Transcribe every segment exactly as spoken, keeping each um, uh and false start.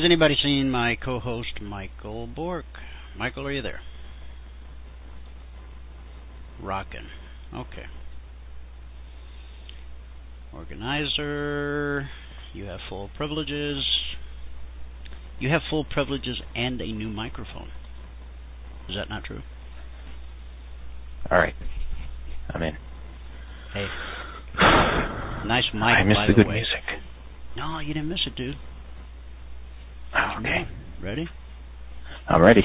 Has anybody seen my co-host, Michael Bork? Michael, are you there? Rockin'. Okay. Organizer, you have full privileges. You have full privileges and a new microphone. Is that not true? All right. I'm in. Hey. Nice mic, I missed by the the good way. music. No, you didn't miss it, dude. Okay. Ready? I'm ready.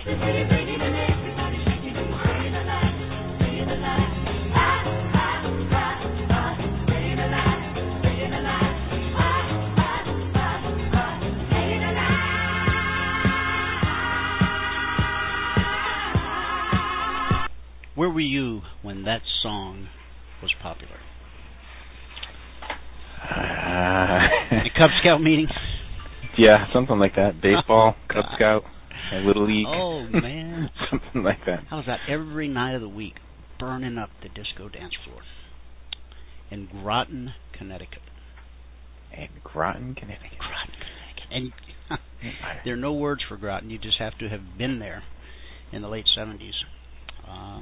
Where were you when that song was popular? Uh, the Cub Scout meeting? Yeah, something like that. Baseball, oh, Cub Scout, Little League. Oh, man. Something like that. How was that? Every night of the week, burning up the disco dance floor in Groton, Connecticut. In Groton, Connecticut. Groton, Connecticut. And there are no words for Groton. You just have to have been there in the late seventies. Uh,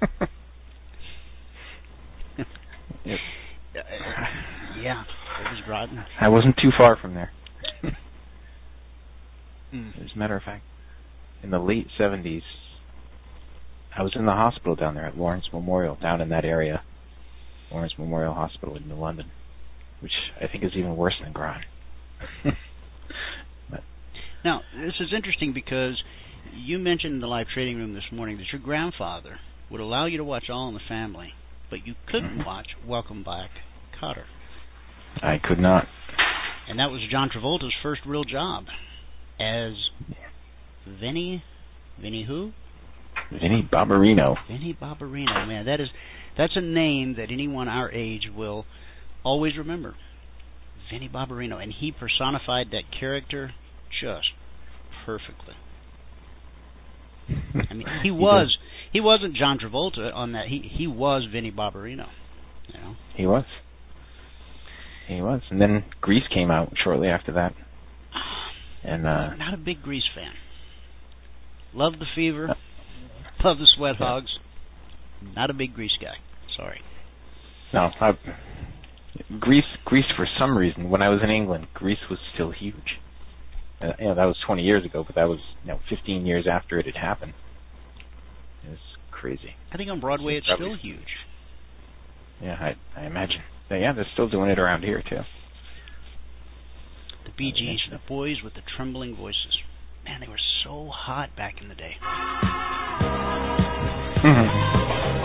yep. Yeah, it was Groton. I wasn't too far from there. As a matter of fact, in the late seventies, I was in the hospital down there at Lawrence Memorial, down in that area. Lawrence Memorial Hospital in New London, which I think is even worse than Groton. Now, this is interesting because you mentioned in the live trading room this morning that your grandfather would allow you to watch All in the Family, but you couldn't mm-hmm. watch Welcome Back, Kotter. I could not. And that was John Travolta's first real job as Vinny, Vinny who? Vinny Barbarino. Vinny Barbarino, man, that is that's a name that anyone our age will always remember. Vinny Barbarino, and he personified that character just perfectly. I mean, he was he wasn't John Travolta on that. He he was Vinny Barbarino, you know. He was. He was, and then Grease came out shortly after that. And uh, not a big Grease fan. Love the Fever, uh, love the Sweat yeah. Hogs. Not a big Grease guy. Sorry. No, I, Grease. Grease for some reason. When I was in England, Grease was still huge. Uh, you know, that was twenty years ago, but that was you know fifteen years after it had happened. It was crazy. I think on Broadway it's probably, still huge. Yeah, I, I imagine. But yeah, they're still doing it around here too. The Bee Gees, the Boys with the Trembling Voices. Man, they were so hot back in the day. Mm-hmm.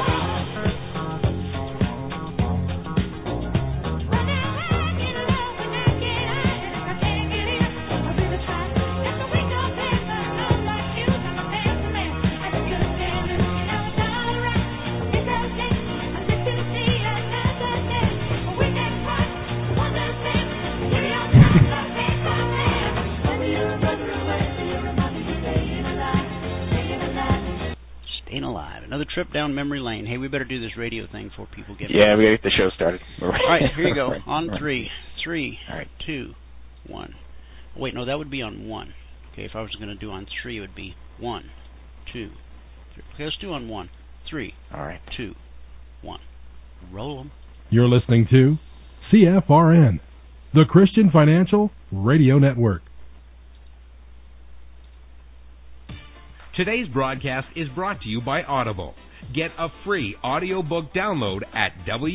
Another trip down memory lane. Hey, we better do this radio thing before people get Yeah, we gotta get the show started. All right, here you go. On three. Three, All right. two, one. Wait, no, that would be on one. Okay, if I was going to do on three, it would be one, two, three. Okay, let's do on one. Three. All right. Two, one. Roll them. You're listening to C F R N, the Christian Financial Radio Network. Today's broadcast is brought to you by Audible. Get a free audiobook download at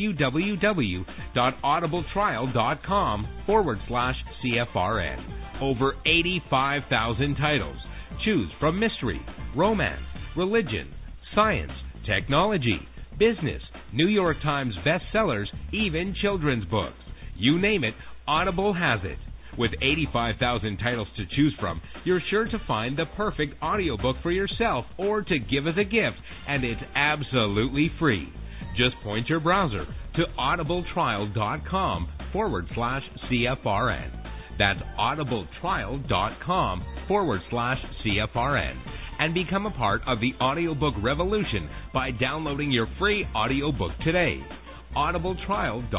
www.audibletrial.com forward slash CFRN. Over eighty-five thousand titles. Choose from mystery, romance, religion, science, technology, business, New York Times bestsellers, even children's books. You name it, Audible has it. With eighty-five thousand titles to choose from, you're sure to find the perfect audiobook for yourself or to give as a gift, and it's absolutely free. Just point your browser to audibletrial.com forward slash CFRN. That's audibletrial.com forward slash CFRN. And become a part of the audiobook revolution by downloading your free audiobook today.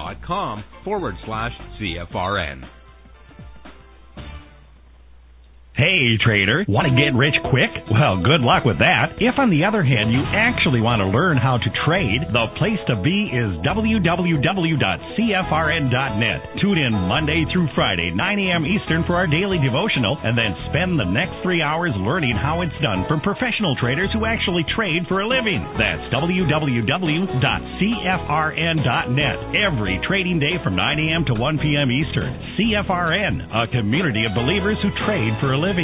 audibletrial.com forward slash CFRN. Hey, trader, want to get rich quick? Well, good luck with that. If, on the other hand, you actually want to learn how to trade, the place to be is w w w dot c f r n dot net. Tune in Monday through Friday, nine a.m. Eastern for our daily devotional, and then spend the next three hours learning how it's done from professional traders who actually trade for a living. That's w w w dot c f r n dot net. Every trading day from nine a.m. to one p.m. Eastern. C F R N, a community of believers who trade for a living.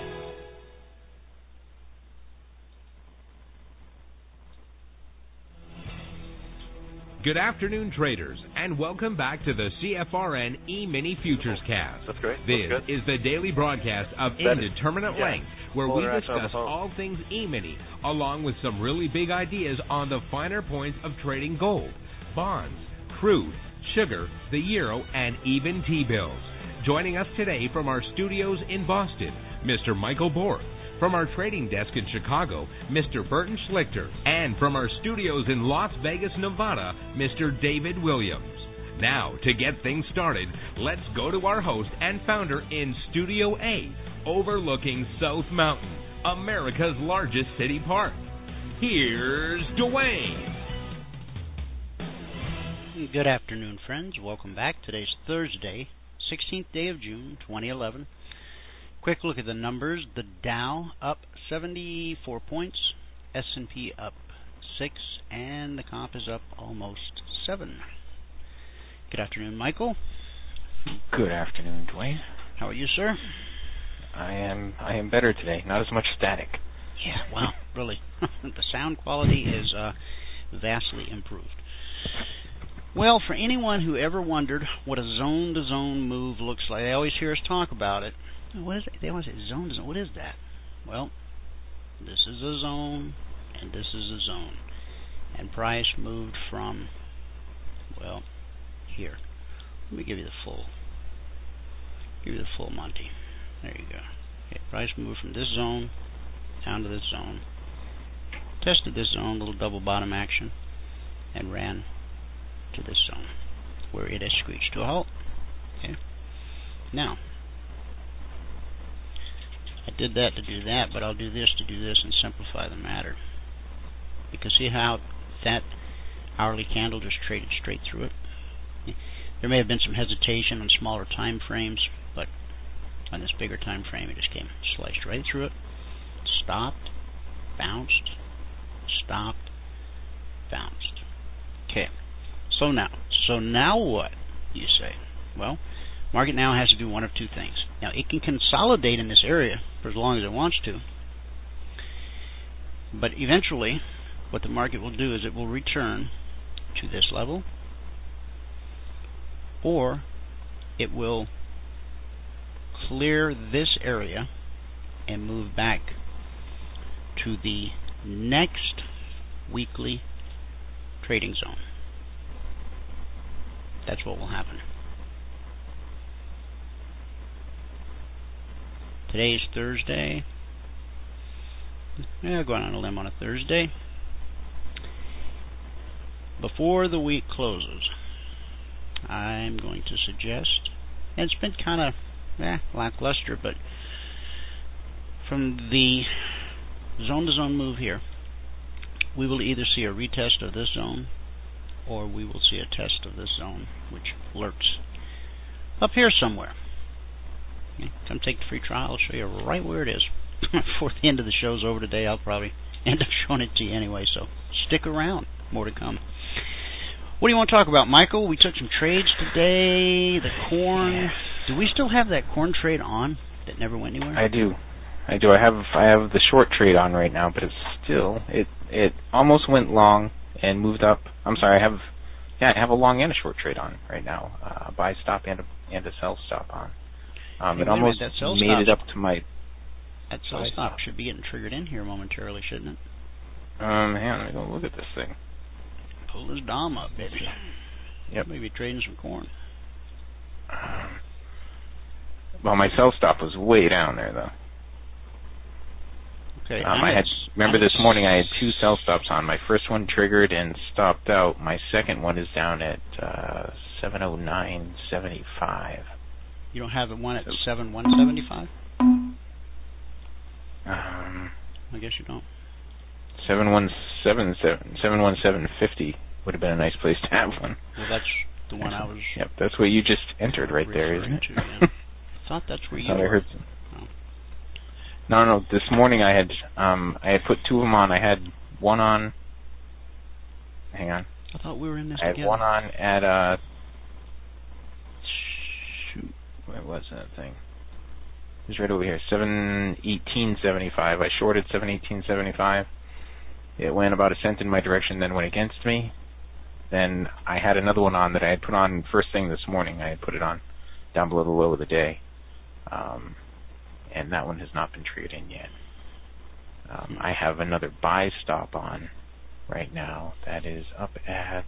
Good afternoon, traders, and welcome back to the C F R N E-Mini Futures Cast. That's great. This That's good. is the daily broadcast of That is- Indeterminate yeah. Length, where Pull we her ass over discuss the phone. all things E-Mini, along with some really big ideas on the finer points of trading gold, bonds, crude, sugar, the euro, and even T-bills. Joining us today from our studios in Boston, Mister Michael Borth. From our trading desk in Chicago, Mister Burton Schlichter. And from our studios in Las Vegas, Nevada, Mister David Williams. Now, to get things started, let's go to our host and founder in Studio A, overlooking South Mountain, America's largest city park. Here's Dwayne. Good afternoon, friends. Welcome back. Today's Thursday, sixteenth day of June, twenty eleven. Quick look at the numbers. The Dow up seventy-four points, S and P up six, and the comp is up almost seven. Good afternoon, Michael. Good afternoon, Dwayne. How are you, sir? I am I am better today. Not as much static. Yeah, wow, really. The sound quality is uh, vastly improved. Well, for anyone who ever wondered what a zone-to-zone move looks like, they always hear us talk about it. What is it? They always say zone-to-zone. What is that? Well, this is a zone, and this is a zone. And price moved from, well, here. Let me give you the full. Give you the full Monty. There you go. Okay, price moved from this zone down to this zone. Tested this zone, little double bottom action, and ran to this zone, where it has screeched to a halt. Okay. Now, I did that to do that, but I'll do this to do this and simplify the matter. You can see how that hourly candle just traded straight through it. There may have been some hesitation on smaller time frames, but on this bigger time frame, it just came sliced right through it, stopped, bounced, stopped, bounced. Okay. So now, so now what, you say? Well, market now has to do one of two things. Now, it can consolidate in this area for as long as it wants to, but eventually, what the market will do is it will return to this level, or it will clear this area and move back to the next weekly trading zone. That's what will happen. Today's Thursday. Yeah, going on a limb on a Thursday. Before the week closes, I'm going to suggest, and it's been kind of eh, lackluster, but from the zone-to-zone move here, we will either see a retest of this zone, or we will see a test of this zone, which lurks up here somewhere. Okay, come take the free trial. I'll show you right where it is. Before the end of the show's over today, I'll probably end up showing it to you anyway, so stick around. More to come. What do you want to talk about, Michael? We took some trades today. The corn. Do we still have that corn trade on that never went anywhere? I do. I do. I have I have the short trade on right now, but it's still it it almost went long and moved up. I'm sorry, I have yeah, I have a long and a short trade on right now. Uh, buy stop and a and a sell stop on. Um, hey, it almost minute, that made it up to my. That sell stop should be getting triggered in here momentarily, shouldn't it? Um, hang on, let me go look at this thing. Pull this dom up, baby. Yep. Maybe trading some corn. Um, well, my sell stop was way down there, though. Okay. Um, I had remember this morning I had two sell stops on. My first one triggered and stopped out. My second one is down at uh, seven oh nine seventy-five. You don't have one at seven one seventy-five? I guess you don't. Seven one seven seven seven one seven fifty would have been a nice place to have one. Well, that's the one I was. Yep, that's what you just entered right there, isn't it? To, yeah. I thought that's where I you thought were. I heard some. Oh. No, no. This morning I had um I had put two of them on. I had one on. Hang on. I thought we were in this I had together. one on at uh. Shoot, where was that thing? It was right over here. Seven eighteen seventy five. I shorted seven eighteen seventy five. It went about a cent in my direction, then went against me. Then I had another one on that I had put on first thing this morning. I had put it on down below the low of the day. Um, and that one has not been traded in yet. Um, I have another buy stop on right now that is up at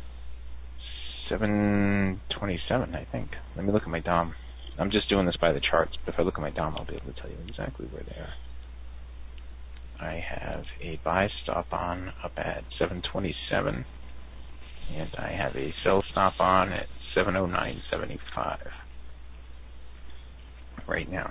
seven twenty-seven, I think. Let me look at my D O M. I'm just doing this by the charts, but if I look at my D O M, I'll be able to tell you exactly where they are. I have a buy stop on up at seven twenty-seven, and I have a sell stop on at seven oh nine seventy-five right now.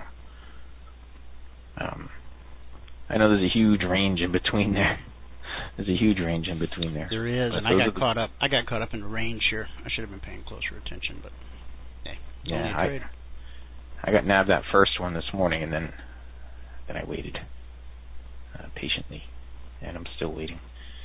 Um, I know there's a huge range in between there. There's a huge range in between there. There is, but and I got caught up. I got caught up in the range here. I should have been paying closer attention, but hey, it's yeah, only a I, trade. I got nabbed that first one this morning, and then then I waited uh, patiently, and I'm still waiting.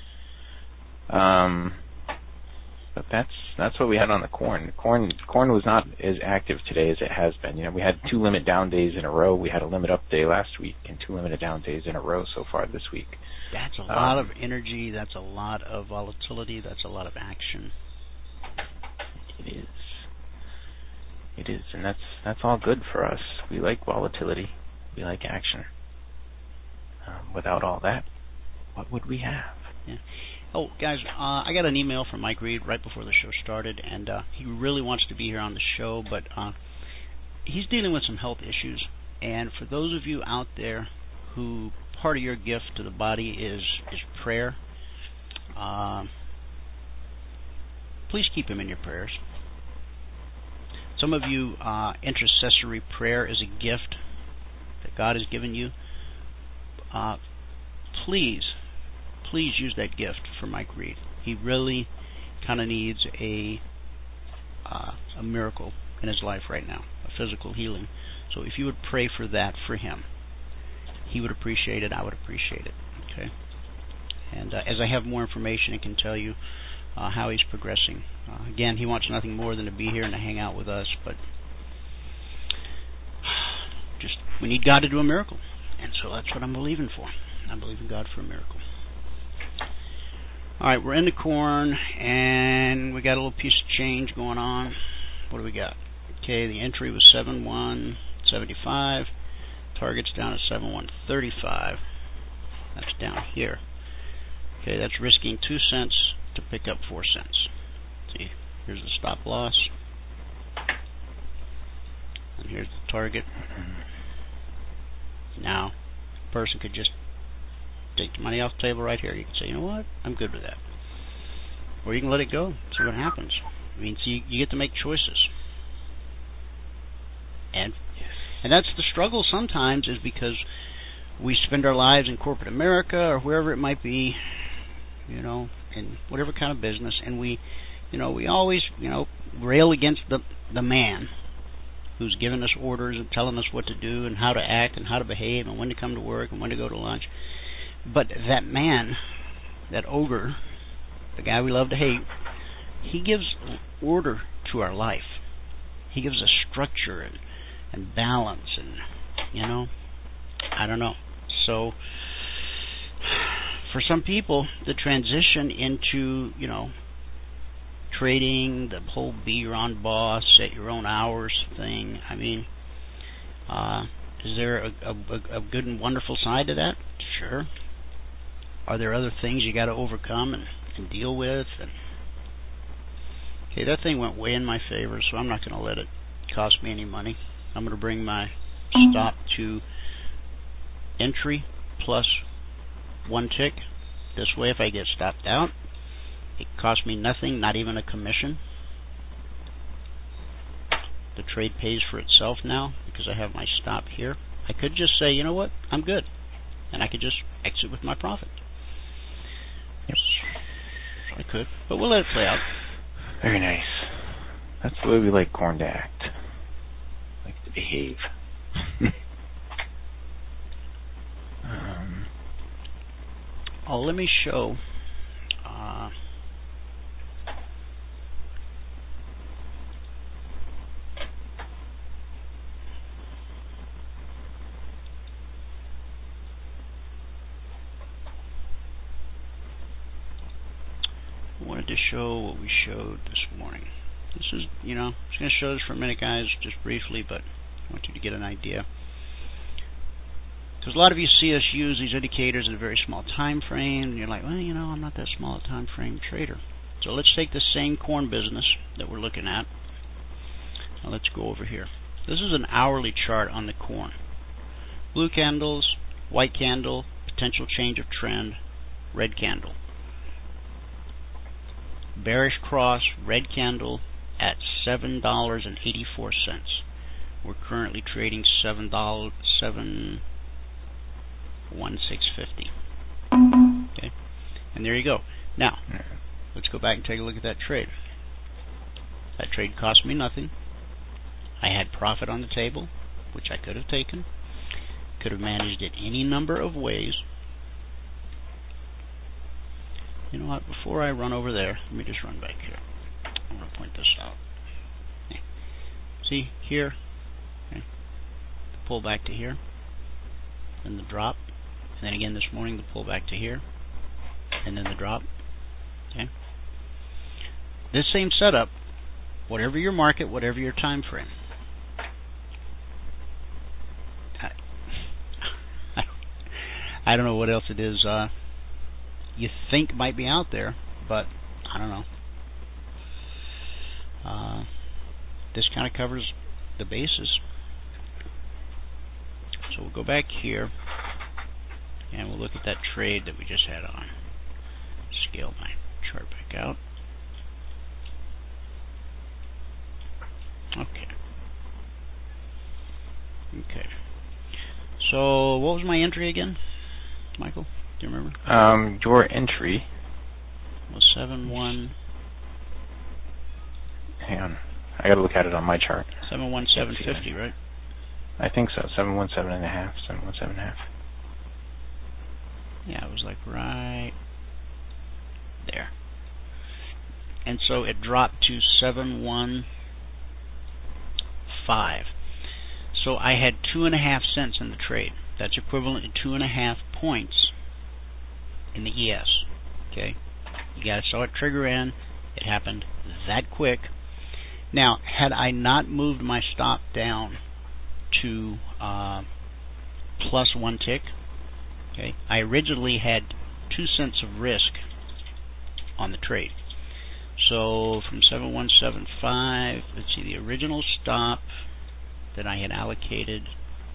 Um, but that's that's what we had on the corn. Corn corn was not as active today as it has been. You know, we had two limit down days in a row. We had a limit up day last week, and two limit down days in a row so far this week. That's a um, lot of energy. That's a lot of volatility. That's a lot of action. It is. It is, and that's that's all good for us. We like volatility. We like action. Um, without all that, what would we have? Yeah. Oh, guys, uh, I got an email from Mike Reed right before the show started, and uh, he really wants to be here on the show, but uh, he's dealing with some health issues. And for those of you out there who part of your gift to the body is is prayer, uh, please keep him in your prayers. Some of you, uh, intercessory prayer is a gift that God has given you. Uh, please, please use that gift for Mike Reed. He really kind of needs a uh, a miracle in his life right now, a physical healing. So if you would pray for that for him, he would appreciate it. I would appreciate it. Okay. And uh, as I have more information, I can tell you uh, how he's progressing. Uh, again, he wants nothing more than to be here and to hang out with us, but just we need God to do a miracle, and so that's what I'm believing for. I believe in God for a miracle. All right, we're in the corn, and we got a little piece of change going on. What do we got? Okay, the entry was seven one seventy-five. Target's down at seven one thirty-five. That's down here. Okay, that's risking two cents to pick up four cents. See, here's the stop loss. And here's the target. Now, a person could just take the money off the table right here. You can say, you know what, I'm good with that. Or you can let it go, see what happens. I mean, see, you get to make choices. And and that's the struggle sometimes, is because we spend our lives in corporate America or wherever it might be, you know, in whatever kind of business, and we, you know, we always, you know, rail against the the man who's giving us orders and telling us what to do and how to act and how to behave and when to come to work and when to go to lunch. But that man, that ogre, the guy we love to hate, he gives order to our life. He gives us structure and, and balance and, you know, I don't know. So for some people, the transition into, you know, trading, the whole be your own boss, set your own hours thing, I mean, uh, is there a, a, a good and wonderful side to that? Sure. Are there other things you got to overcome and, and deal with? And okay, that thing went way in my favor, so I'm not going to let it cost me any money. I'm going to bring my stop to entry plus one tick. This way, if I get stopped out, it costs me nothing, not even a commission. The trade pays for itself now because I have my stop here. I could just say, you know what, I'm good. and I could just exit with my profit. Yep. I could, but we'll let it play out. Very nice. That's the way we like corn to act. Like to behave. um, oh, let me show. Uh, I wanted to show what we showed this morning. This is, you know, I'm just going to show this for a minute, guys, just briefly, but I want you to get an idea. Because a lot of you see us use these indicators in a very small time frame, and you're like, well, you know, I'm not that small a time frame trader. So let's take the same corn business that we're looking at. Now let's go over here. This is an hourly chart on the corn. Blue candles, white candle, potential change of trend, red candle. Bearish cross, red candle at seven dollars and eighty-four cents. We're currently trading seven dollars, seven one six fifty. Okay, and there you go. Now, let's go back and take a look at that trade. That trade cost me nothing. I had profit on the table, which I could have taken. Could have managed it any number of ways. You know what? Before I run over there, let me just run back here. I want to point this out. Okay. See here, okay. The pull back to here, then the drop, and then again this morning the pull back to here, and then the drop. Okay. This same setup, whatever your market, whatever your time frame. I, I don't know what else it is. Uh, you think might be out there, but I don't know. Uh, this kind of covers the basis. So we'll go back here and we'll look at that trade that we just had on. Scale my chart back out. Okay. Okay. So what was my entry again, Michael? Do you remember? Um, your entry was seven one. Hang on, I got to look at it on my chart. Seven one seven fifty, right? I think so. Seven one seven and a half. Seven one seven and a half. Yeah, it was like right there. And so it dropped to seven one five. So I had two and a half cents in the trade. That's equivalent to two and a half points in the E S. Okay, you got to saw it trigger in. It happened that quick. Now, had I not moved my stop down to uh, plus one tick, okay, I originally had two cents of risk on the trade. So from seven one seven five, let's see, the original stop that I had allocated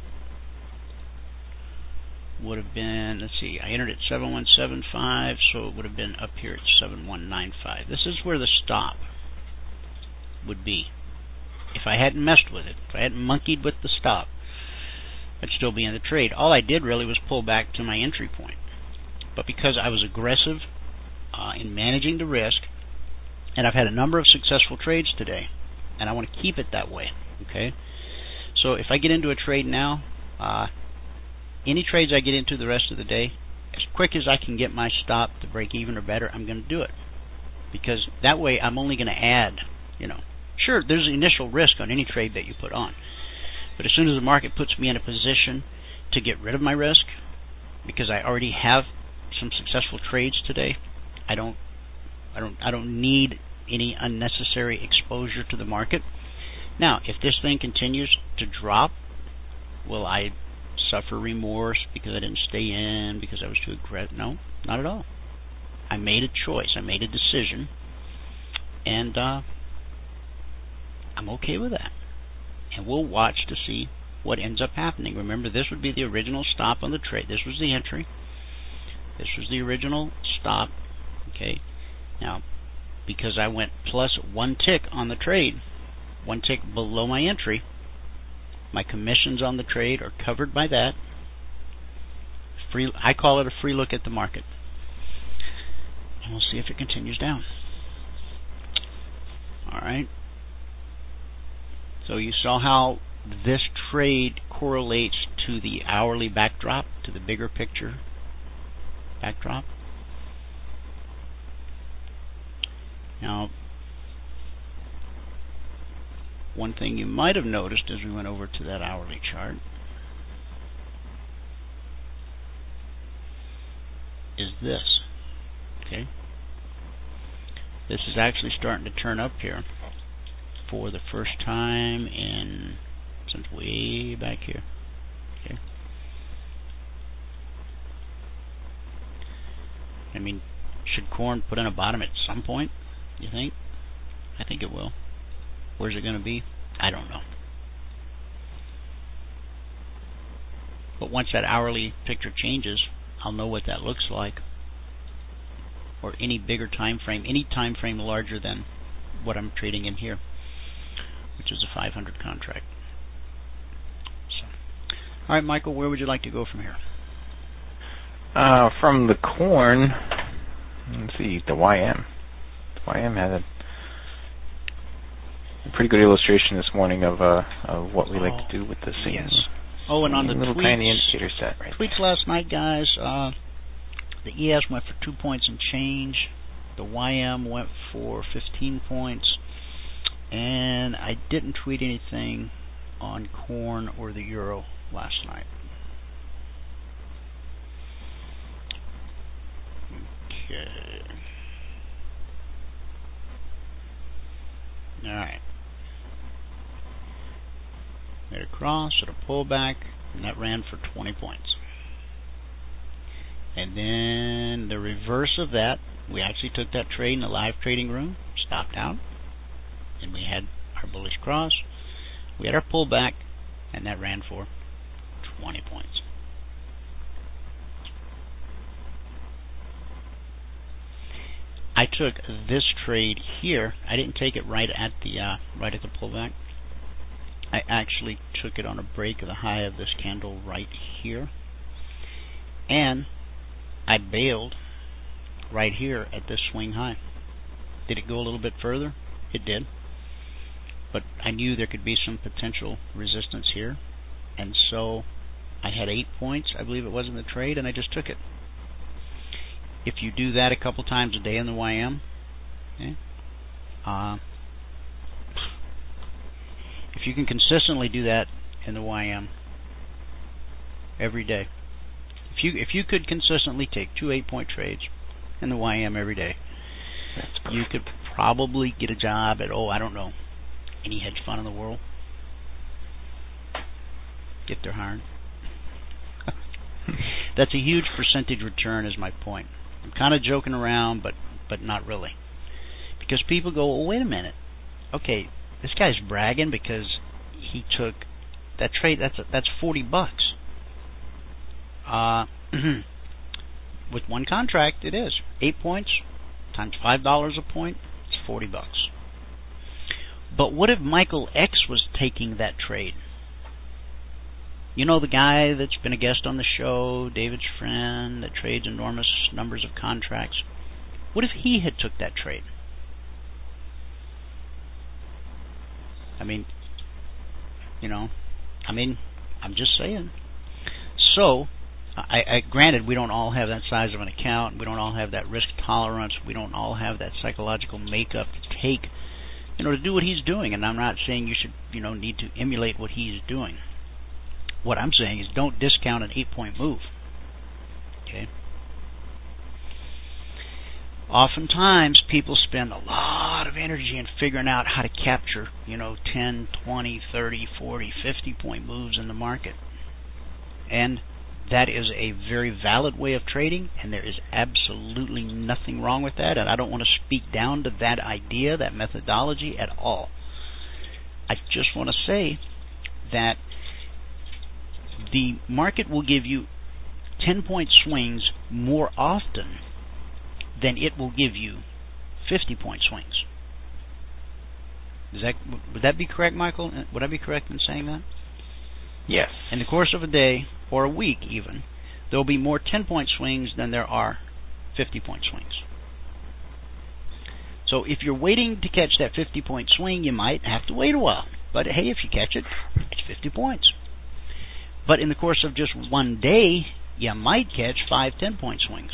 would have been, let's see, I entered at seven one seven five, so it would have been up here at seven one nine five. This is where the stop would be. If I hadn't messed with it, if I hadn't monkeyed with the stop, I'd still be in the trade. All I did really was pull back to my entry point. But because I was aggressive uh, in managing the risk, and I've had a number of successful trades today, and I want to keep it that way, okay? So if I get into a trade now, uh, any trades I get into the rest of the day, as quick as I can get my stop to break even or better, I'm going to do it. Because that way I'm only going to add, you know, sure, there's an initial risk on any trade that you put on. But as soon as the market puts me in a position to get rid of my risk, because I already have some successful trades today, I don't I don't I don't need any unnecessary exposure to the market. Now, if this thing continues to drop, will I suffer remorse because I didn't stay in, because I was too aggressive? No, not at all. I made a choice. I made a decision, and uh, I'm okay with that. And we'll watch to see what ends up happening. Remember, this would be the original stop on the trade. This was the entry. This was the original stop. Okay. Now, because I went plus one tick on the trade, one tick below my entry, my commissions on the trade are covered by that. free. I call it a free look at the market, and we'll see if it continues down. All right. So you saw how this trade correlates to the hourly backdrop, to the bigger picture backdrop. Now, one thing you might have noticed as we went over to that hourly chart is this. Okay? This is actually starting to turn up here for the first time in since way back here. Okay. I mean, should corn put in a bottom at some point? You think? I think it will. Where's it going to be? I don't know. But once that hourly picture changes, I'll know what that looks like. Or any bigger time frame, any time frame larger than what I'm trading in here, which is a five hundred contract. So, all right, Michael, where would you like to go from here? Uh, from the corn, let's see, the Y M. The Y M had a, a pretty good illustration this morning of uh of what we oh, like to do with the same. Yes. Oh, and on the little tweets, tiny indicator set right tweets there. last night, guys. Uh, the E S went for two points and change. The Y M went for fifteen points. And I didn't tweet anything on corn or the euro last night. Okay. Alright. Made a cross at a pullback, and that ran for twenty points. And then the reverse of that, we actually took that trade in the live trading room, stopped out, and we had our bullish cross. We had our pullback, and that ran for twenty points. I took this trade here. I didn't take it right at the uh, right at the pullback. I actually took it on a break of the high of this candle right here, and I bailed right here at this swing high. Did it go a little bit further? It did. But I knew there could be some potential resistance here, and so I had eight points, I believe it was, in the trade, and I just took it. If you do that a couple times a day in the Y M, okay, uh, if you can consistently do that in the Y M every day, if you if you could consistently take two eight-point trades in the Y M every day, you could probably get a job at, oh, I don't know, any hedge fund in the world, if they're hiring. That's a huge percentage return is my point. I'm kind of joking around, but but not really. Because people go, well, wait a minute. Okay, this guy's bragging because he took that trade. That's a, that's forty bucks. Uh, with one contract, it is eight points times five dollars a point. It's forty bucks. But what if Michael X was taking that trade? You know, the guy that's been a guest on the show, David's friend, that trades enormous numbers of contracts. What if he had took that trade? I mean, you know, I mean, I'm just saying. So, I, I granted, we don't all have that size of an account. We don't all have that risk tolerance. We don't all have that psychological makeup to take, you know, to do what he's doing. And I'm not saying you should, you know, need to emulate what he's doing. What I'm saying is don't discount an eight-point move. Okay? Oftentimes, people spend a lot of energy in figuring out how to capture, you know, ten, twenty, thirty, forty, fifty-point moves in the market. And that is a very valid way of trading, and there is absolutely nothing wrong with that, and I don't want to speak down to that idea, that methodology at all. I just want to say that the market will give you ten-point swings more often than it will give you fifty-point swings. Is that, would that be correct, Michael? Would I be correct in saying that? Yes. In the course of a day, or a week even, There will be more ten-point swings than there are fifty-point swings. So if you're waiting to catch that fifty-point swing, you might have to wait a while. But hey, if you catch it, it's fifty points. But in the course of just one day, you might catch five ten-point swings.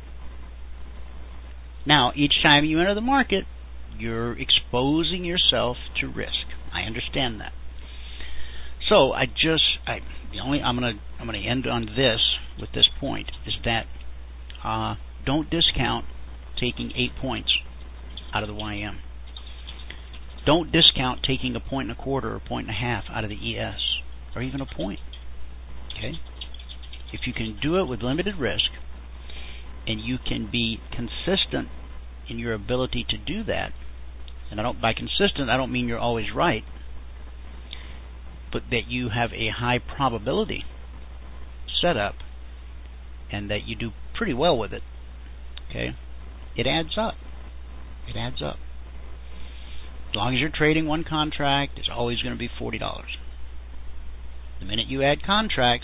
Now, each time you enter the market, you're exposing yourself to risk. I understand that. So I just, I, the only I'm gonna I'm gonna end on this with this point is that uh, don't discount taking eight points out of the Y M. Don't discount taking a point and a quarter or a point and a half out of the E S, or even a point. Okay? If you can do it with limited risk, and you can be consistent in your ability to do that, and I don't by consistent I don't mean you're always right, but that you have a high probability setup, and that you do pretty well with it. Okay? It adds up. It adds up. As long as you're trading one contract, it's always going to be forty dollars. The minute you add contracts,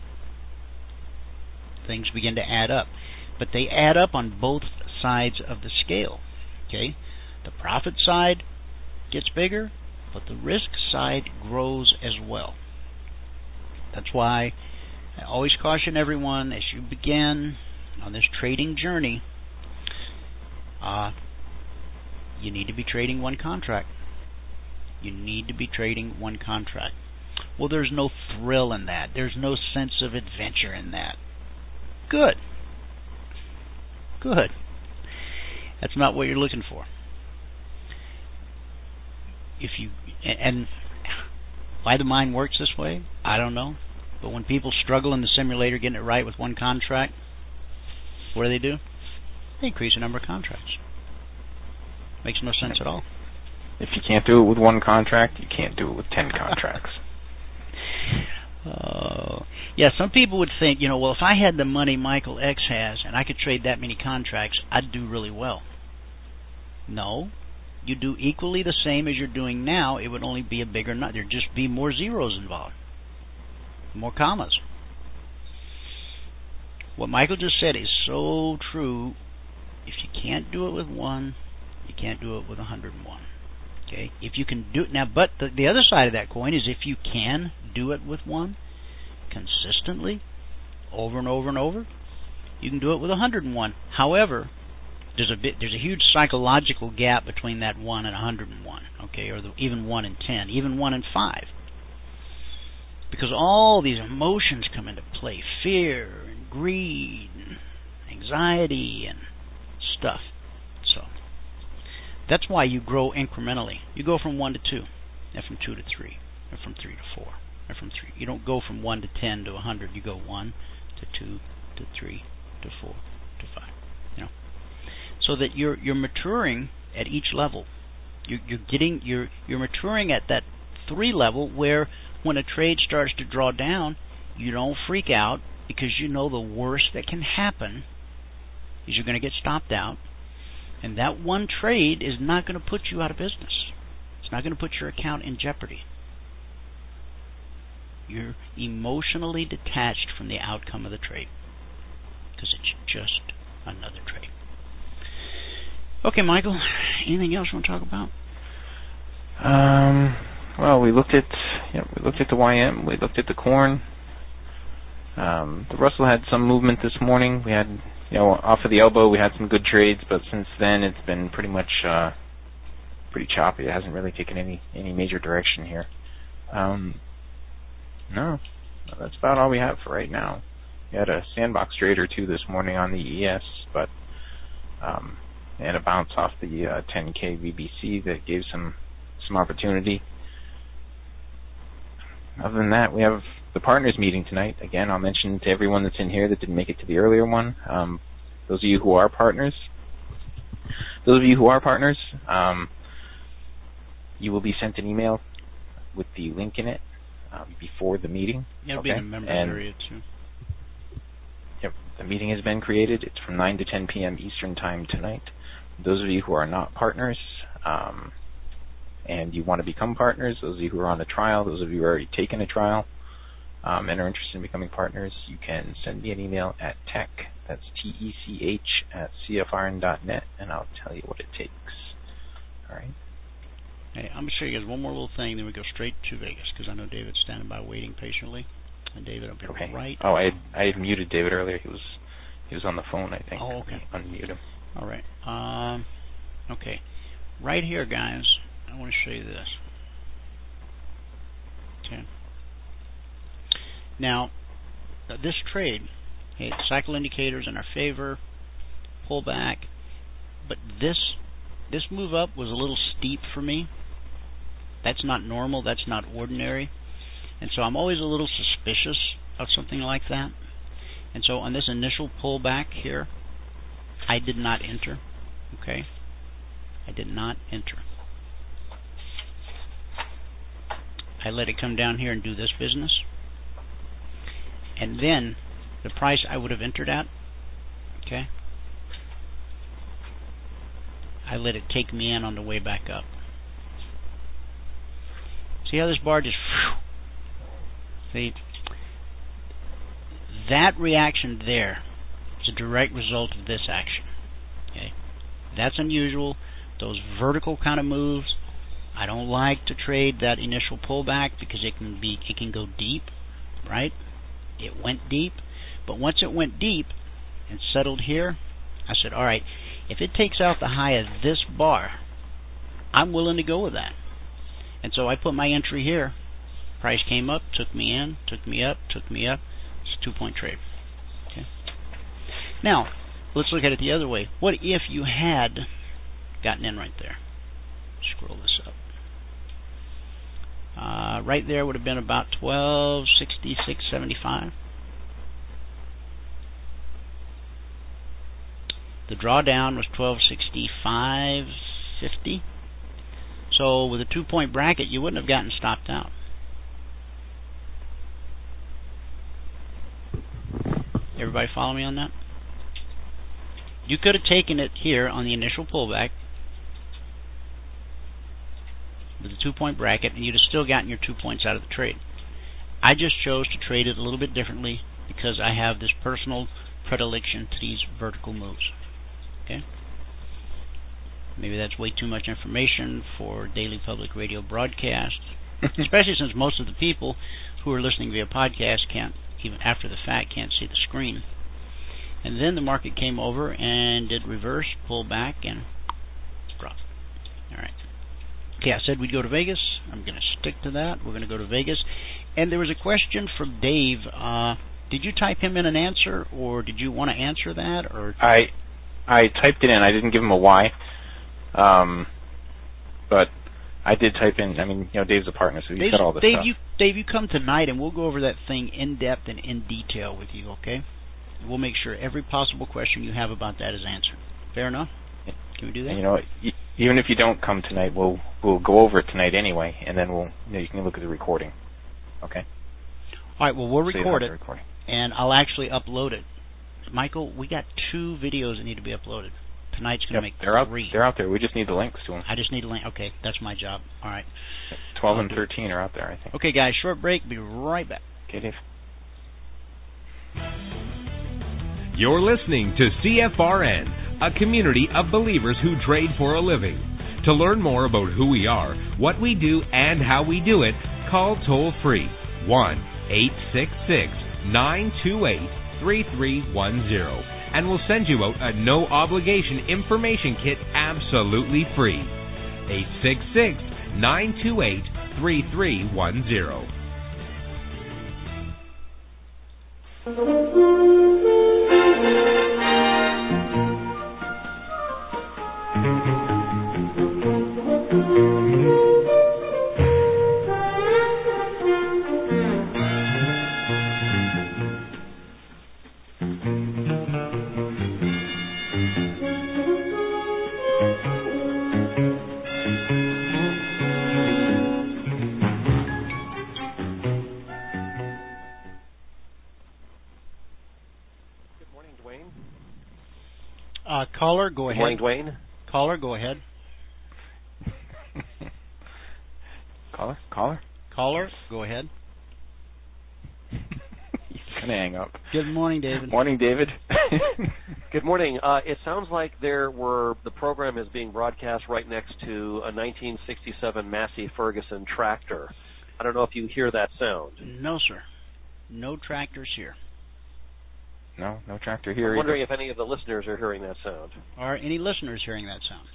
things begin to add up. But they add up on both sides of the scale. Okay? The profit side gets bigger, but the risk side grows as well. That's why I always caution everyone as you begin on this trading journey, uh, you need to be trading one contract. You need to be trading one contract. Well, there's no thrill in that. There's no sense of adventure in that. Good. Good. That's not what you're looking for. If you and why the mind works this way, I don't know. But when people struggle in the simulator getting it right with one contract, what do they do? They increase the number of contracts. Makes no sense at all. If you can't do it with one contract, you can't do it with ten contracts. Uh, yeah, some people would think, you know, well, if I had the money Michael X has and I could trade that many contracts, I'd do really well. No. You do equally the same as you're doing now. It would only be a bigger nut. There'd just be more zeros involved. More commas. What Michael just said is so true. If you can't do it with one, you can't do it with one hundred and one. Okay? If you can do it now, but the, the other side of that coin is if you can do it with one consistently, over and over and over, you can do it with one hundred and one. However, there's a bit, there's a huge psychological gap between that one and one hundred and one. Okay, or the, even one and ten, even one and five, because all these emotions come into play: fear and greed, and anxiety, and stuff. So that's why you grow incrementally. You go from one to two, and from two to three, and from three to four, and from three. You don't go from one to ten to a hundred. You go one to two to three to four to five. You know, so that you're you're maturing at each level. You're, you're getting you're you're maturing at that three level where when a trade starts to draw down, you don't freak out because you know the worst that can happen is you're going to get stopped out. And that one trade is not going to put you out of business. It's not going to put your account in jeopardy. You're emotionally detached from the outcome of the trade because it's just another trade. Okay, Michael, anything else you want to talk about? Um, well, we looked at yeah, we looked at the Y M, we looked at the corn. Um, the Russell had some movement this morning. We had, you know, off of the elbow, we had some good trades, but since then it's been pretty much uh, pretty choppy. It hasn't really taken any any major direction here. Um, no, that's about all we have for right now. We had a sandbox trade or two this morning on the E S, but um, and a bounce off the uh, ten K V B C that gave some some opportunity. Other than that, we have the partners meeting tonight. Again, I'll mention to everyone that's in here that didn't make it to the earlier one. Um, those of you who are partners, those of you who are partners, um, you will be sent an email with the link in it um, before the meeting. It'll okay? be in a member and, area too. Yep, the meeting has been created. It's from nine to ten p.m. Eastern Time tonight. Those of you who are not partners, um, and you want to become partners, those of you who are on a trial, those of you who have already taken a trial, um, and are interested in becoming partners, you can send me an email at tech, that's T E C H, at C F R N dot net, and I'll tell you what it takes. All right? Hey, I'm going to show you guys one more little thing, then we go straight to Vegas, because I know David's standing by waiting patiently. And David, I'll be okay. right. Oh, I had, I had muted David earlier. He was he was on the phone, I think. Oh, okay. Unmute him. All right. Um, okay. Right here, guys, I want to show you this. Okay. Now, uh, this trade, okay, cycle indicators in our favor, pull back, but this this move up was a little steep for me. That's not normal. That's not ordinary. And so I'm always a little suspicious of something like that. And so on this initial pullback here, I did not enter. Okay? I did not enter. I let it come down here and do this business. And then the price I would have entered at, okay, I let it take me in on the way back up. See how this bar just... See, that reaction there is a direct result of this action. Okay, that's unusual. Those vertical kind of moves, I don't like to trade that initial pullback because it can be it can go deep, right? It went deep, but once it went deep and settled here, I said, all right, if it takes out the high of this bar, I'm willing to go with that. And so I put my entry here. Price came up, took me in, took me up, took me up. It's a two-point trade. Okay. Now, let's look at it the other way. What if you had gotten in right there? Scroll this up. Uh, right there would have been about twelve sixty-six seventy-five. The drawdown was twelve sixty-five fifty. So with a two-point bracket, you wouldn't have gotten stopped out. Everybody follow me on that? You could have taken it here on the initial pullback with a two-point bracket, and you'd have still gotten your two points out of the trade. I just chose to trade it a little bit differently because I have this personal predilection to these vertical moves. Okay? Maybe that's way too much information for daily public radio broadcast, especially since most of the people who are listening via podcast can't, even after the fact, can't see the screen. And then the market came over and did reverse, pull back, and drop. All right. Okay, I said we'd go to Vegas. I'm going to stick to that. We're going to go to Vegas. And there was a question from Dave. Uh, did you type him in an answer, or did you want to answer that? Or I I typed it in. I didn't give him a why. Um, but I did type in, I mean, you know, Dave's a partner, so he's Dave's, got all this Dave, stuff. You, Dave, you come tonight, and we'll go over that thing in depth and in detail with you, okay? We'll make sure every possible question you have about that is answered. Fair enough? Can we do that? And you know, even if you don't come tonight, we'll we'll go over it tonight anyway, and then we'll you know you can look at the recording. Okay. All right. Well, we'll so record it, and I'll actually upload it. Michael, we got two videos that need to be uploaded. Tonight's going to yep, make they're three. Out, they're out there. We just need the links to them. I just need a link. Okay, that's my job. All right. Twelve and thirteen are out there, I think. Okay, guys. Short break. Be right back. Okay, Dave. You're listening to C F R N, a community of believers who trade for a living. To learn more about who we are, what we do, and how we do it, call toll-free one eight six six, nine two eight, three three one zero, and we'll send you out a no-obligation information kit absolutely free. eight six six, nine two eight, three three one zero. Uh, caller, go Good ahead. morning, Dwayne. Caller, go ahead. Caller? Caller? Caller, go ahead. gonna hang up. Good morning, David. Morning, David. Good morning. Uh, it sounds like there were the program is being broadcast right next to a nineteen sixty-seven Massey Ferguson tractor. I don't know if you hear that sound. No, sir. No tractors here. No, no tractor here. I'm wondering either. if any of the listeners are hearing that sound. Are any listeners hearing that sound?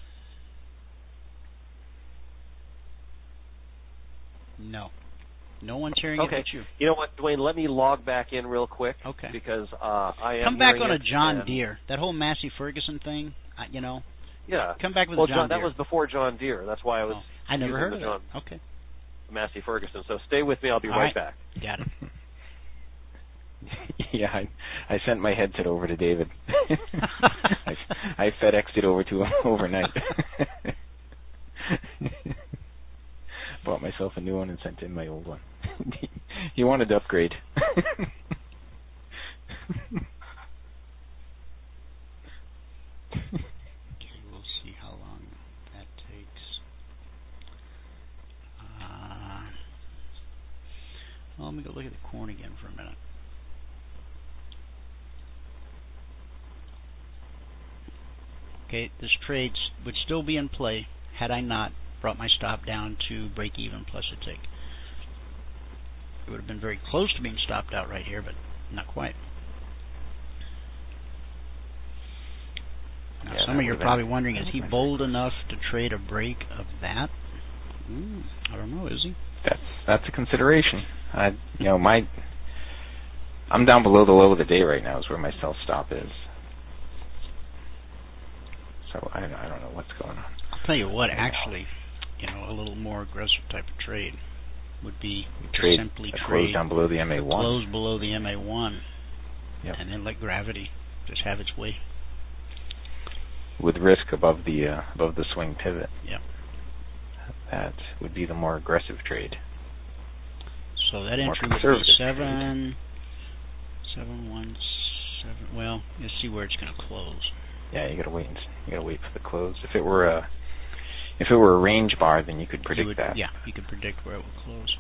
No. No one's hearing okay. it but you. You know what, Dwayne, let me log back in real quick. Okay. Because uh, I am Come back on a it John and... Deere. That whole Massey Ferguson thing, uh, you know. Yeah. Come back with well, a John, John Deere. That was before John Deere. That's why I was oh, I never heard of John it. Okay. Massey Ferguson. So stay with me. I'll be All right, right back. Got it. Yeah, I, I sent my headset over to David. I, I FedExed it over to him overnight. Bought myself a new one and sent in my old one. He wanted to upgrade. Okay, we'll see how long that takes. Uh, well, let me go look at the corn again for a minute. Okay, this trade would still be in play had I not brought my stop down to break even plus a tick. It would have been very close to being stopped out right here, but not quite. Now, yeah, some of you are probably been, wondering, is he bold enough to trade a break of that? Ooh, I don't know, is he? That's that's a consideration. I, you know, my I'm down below the low of the day right now is where my sell stop is. So I, I don't know what's going on. I'll tell you what, actually, you know, a little more aggressive type of trade would be trade, simply a trade close down below the M A one. Close below the M A one, yep. And then let gravity just have its way. With risk above the uh, above the swing pivot. Yep. That would be the more aggressive trade. So that more entry would be seven, trade. seven one seven. Well, let's see where it's going to close. Yeah, you gotta wait. And, you gotta wait for the close. If it were a, if it were a range bar, then you could predict you would, that. Yeah, you could predict where it would close.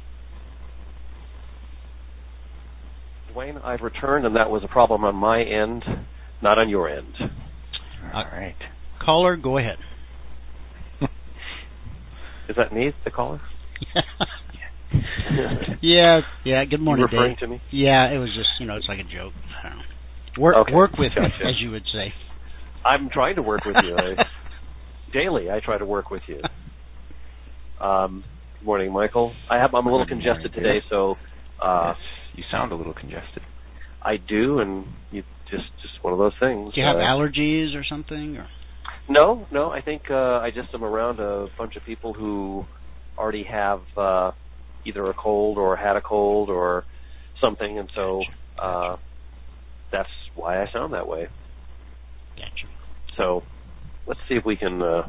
Dwayne, I've returned, and that was a problem on my end, not on your end. All uh, right. Caller, go ahead. Is that me, the caller? yeah, yeah. Good morning, you referring Dave. to me? Yeah, it was just, you know, it's like a joke. I don't know. Work, okay. work with gotcha. me, as you would say. I'm trying to work with you. I, daily, I try to work with you. Um, good morning, Michael. I have, I'm a little good congested morning, today, so... Uh, yes, you sound a little congested. I do, and you just just one of those things. Do you have uh, allergies or something? Or? No, no. I think uh, I just am around a bunch of people who already have uh, either a cold or had a cold or something, and so uh, that's why I sound that way. Gotcha. So let's see if we can uh,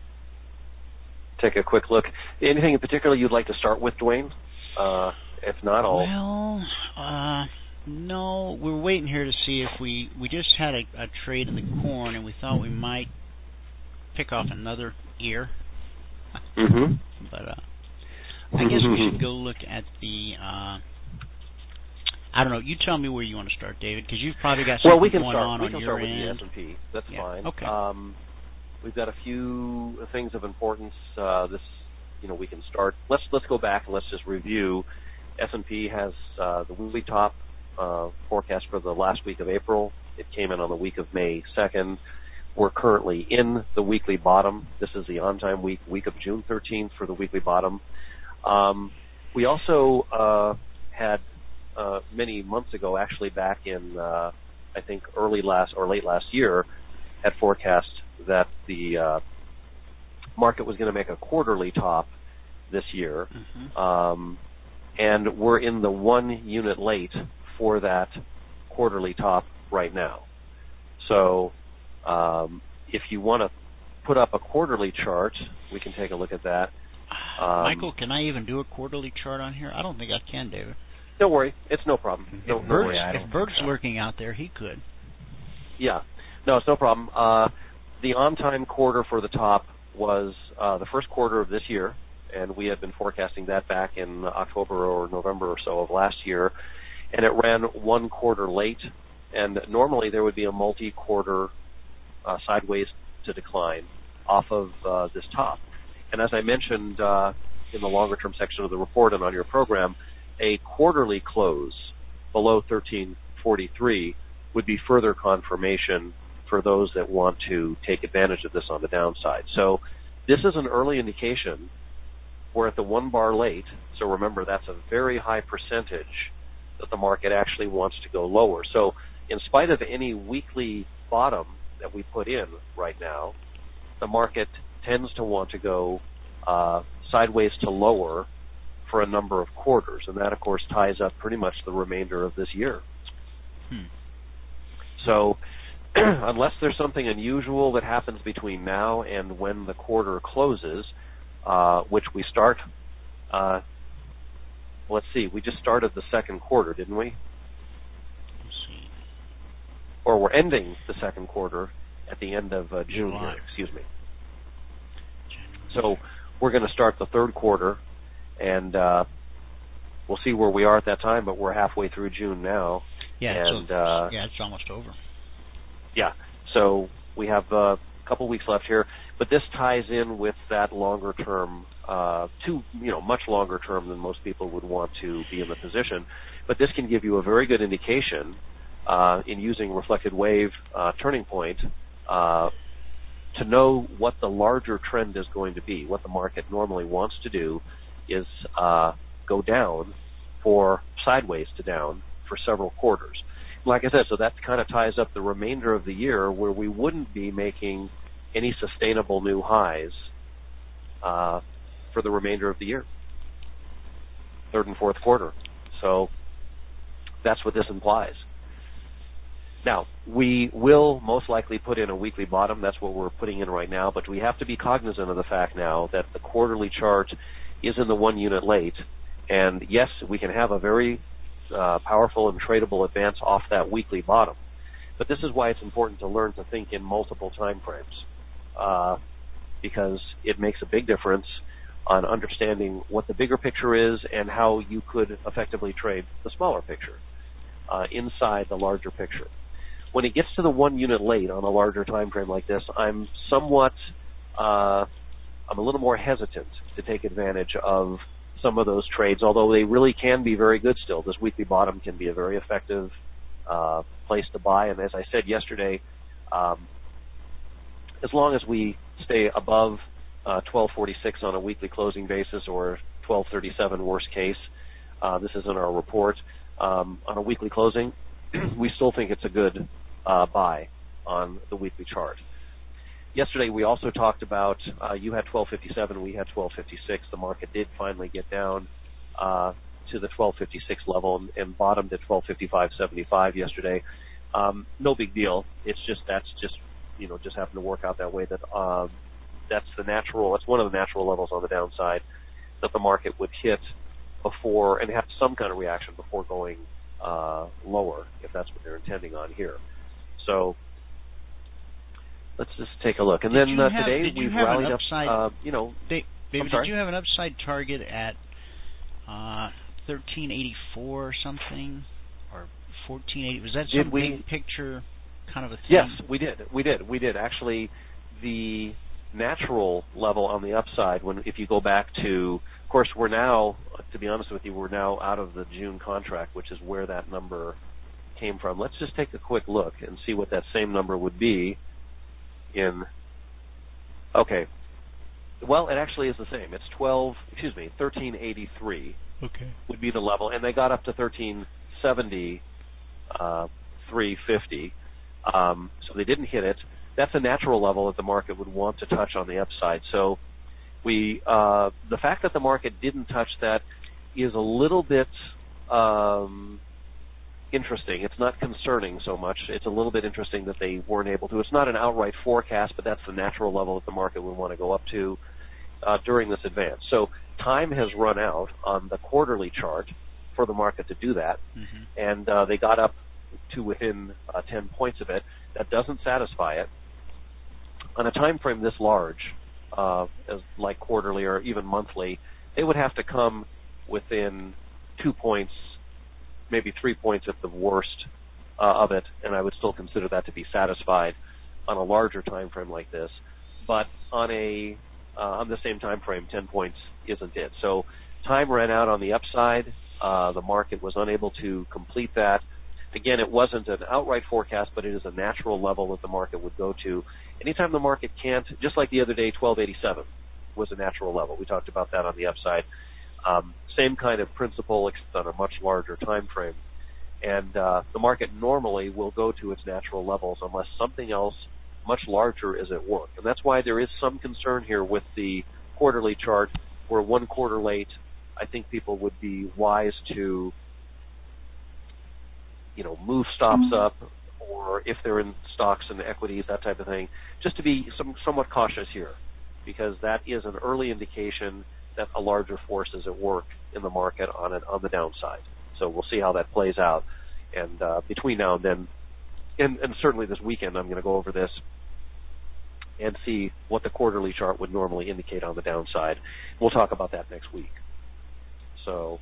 take a quick look. Anything in particular you'd like to start with, Dwayne? Uh, if not, I'll... Well, uh, no. We're waiting here to see if we... We just had a, a trade in the corn, and we thought we might pick off another ear. Mm-hmm. But uh, I guess we should go look at the... Uh, I don't know. You tell me where you want to start, David, because you've probably got something well, we can going start, on we on can your start end. with the S and P. That's yeah. fine. Okay. Um, we've got a few things of importance. Uh, this, you know, we can start. Let's let's go back and let's just review. S and P has uh, the weekly top uh, forecast for the last week of April. It came in on the week of May second. We're currently in the weekly bottom. This is the on-time week, week of June thirteenth for the weekly bottom. Um, we also uh, had uh, many months ago, actually back in uh, I think early last or late last year, had forecast that the uh, market was going to make a quarterly top this year. Mm-hmm. Um, and we're in the one unit late for that quarterly top right now. So um, if you want to put up a quarterly chart, we can take a look at that. Um, Michael, can I even do a quarterly chart on here? I don't think I can, David. Don't worry, it's no problem. No, if no Bert's, worry. if Bert's lurking out there, he could. Yeah, no, it's no problem. Uh, the on-time quarter for the top was uh, the first quarter of this year, and we had been forecasting that back in October or November or so of last year. and it ran one quarter late, and normally there would be a multi-quarter uh, sideways to decline off of uh, this top. And as I mentioned uh, in the longer-term section of the report and on your program, a quarterly close below thirteen forty-three would be further confirmation for those that want to take advantage of this on the downside. So this is an early indication. We're at the one bar late, so remember that's a very high percentage that the market actually wants to go lower. So in spite of any weekly bottom that we put in right now, the market tends to want to go uh, sideways to lower for a number of quarters, and that, of course, ties up pretty much the remainder of this year. Hmm. So unless there's something unusual that happens between now and when the quarter closes, uh, which we start, uh, let's see, we just started the second quarter, didn't we? Let's see. Or we're ending the second quarter at the end of uh, June July. here, excuse me. So we're going to start the third quarter, and uh, we'll see where we are at that time, but we're halfway through June now. Yeah, and, so, uh, yeah, it's almost over. Yeah, so we have uh, a couple weeks left here, but this ties in with that longer term, uh, two, you know, much longer term than most people would want to be in the position. But this can give you a very good indication uh, in using reflected wave uh, turning point uh, to know what the larger trend is going to be. What the market normally wants to do is uh, go down for sideways to down for several quarters. Like I said, so that kind of ties up the remainder of the year where we wouldn't be making any sustainable new highs uh, for the remainder of the year, third and fourth quarter. So that's what this implies. Now, we will most likely put in a weekly bottom. That's what we're putting in right now. But we have to be cognizant of the fact now that the quarterly chart is in the one unit late. And yes, we can have a very uh, powerful and tradable advance off that weekly bottom. But this is why it's important to learn to think in multiple time frames, uh, because it makes a big difference on understanding what the bigger picture is and how you could effectively trade the smaller picture uh, inside the larger picture. When it gets to the one unit late on a larger time frame like this, I'm somewhat, uh, I'm a little more hesitant to take advantage of some of those trades, although they really can be very good still. This weekly bottom can be a very effective uh, place to buy, and as I said yesterday, um, as long as we stay above uh, twelve forty-six on a weekly closing basis or twelve thirty-seven worst case, uh, this is in our report, um, on a weekly closing, we still think it's a good uh, buy on the weekly chart. Yesterday we also talked about, uh, you had twelve fifty-seven, we had twelve fifty-six. The market did finally get down uh, to the twelve fifty-six level and, and bottomed at twelve fifty-five seventy-five yesterday. Um, no big deal. It's just, that's just, you know, just happened to work out that way. That uh, that's the natural, that's one of the natural levels on the downside that the market would hit before and have some kind of reaction before going uh, lower, if that's what they're intending on here. So let's just take a look. And did then uh, have, today we've rallied upside, up, uh, you know. Dave, David, did you have an upside target at uh, thirteen eighty-four or something? Or fourteen eighty? Was that some did we, big picture kind of a thing? Yes, we did. We did. We did. Actually, the natural level on the upside, when if you go back to, of course, we're now, to be honest with you, we're now out of the June contract, which is where that number came from. Let's just take a quick look and see what that same number would be in, okay. Well, it actually is the same. It's twelve, excuse me, thirteen eighty-three okay. would be the level, and they got up to thirteen seventy, uh, three fifty. Um, so they didn't hit it. That's a natural level that the market would want to touch on the upside. So we, uh, the fact that the market didn't touch that is a little bit um, interesting. It's not concerning so much. It's a little bit interesting that they weren't able to. It's not an outright forecast, but that's the natural level that the market would want to go up to uh, during this advance. So time has run out on the quarterly chart for the market to do that, mm-hmm. and uh, they got up to within uh, ten points of it. That doesn't satisfy it. On a time frame this large, uh, as like quarterly or even monthly, they would have to come within two points maybe three points at the worst uh, of it, and I would still consider that to be satisfied on a larger time frame like this. But on a uh, on the same time frame, ten points isn't it. So time ran out on the upside. Uh, the market was unable to complete that. Again, it wasn't an outright forecast, but it is a natural level that the market would go to. Anytime the market can't, just like the other day, twelve eighty-seven was a natural level. We talked about that on the upside. Um, same kind of principle, except on a much larger time frame. And uh, the market normally will go to its natural levels unless something else much larger is at work. And that's why there is some concern here with the quarterly chart. We're one quarter late. I think people would be wise to, you know, move stops up, or if they're in stocks and equities, that type of thing, just to be some, somewhat cautious here, because that is an early indication that a larger force is at work in the market on it, on the downside. So we'll see how that plays out. And uh, between now and then, and, and certainly this weekend, I'm going to go over this and see what the quarterly chart would normally indicate on the downside. We'll talk about that next week. So,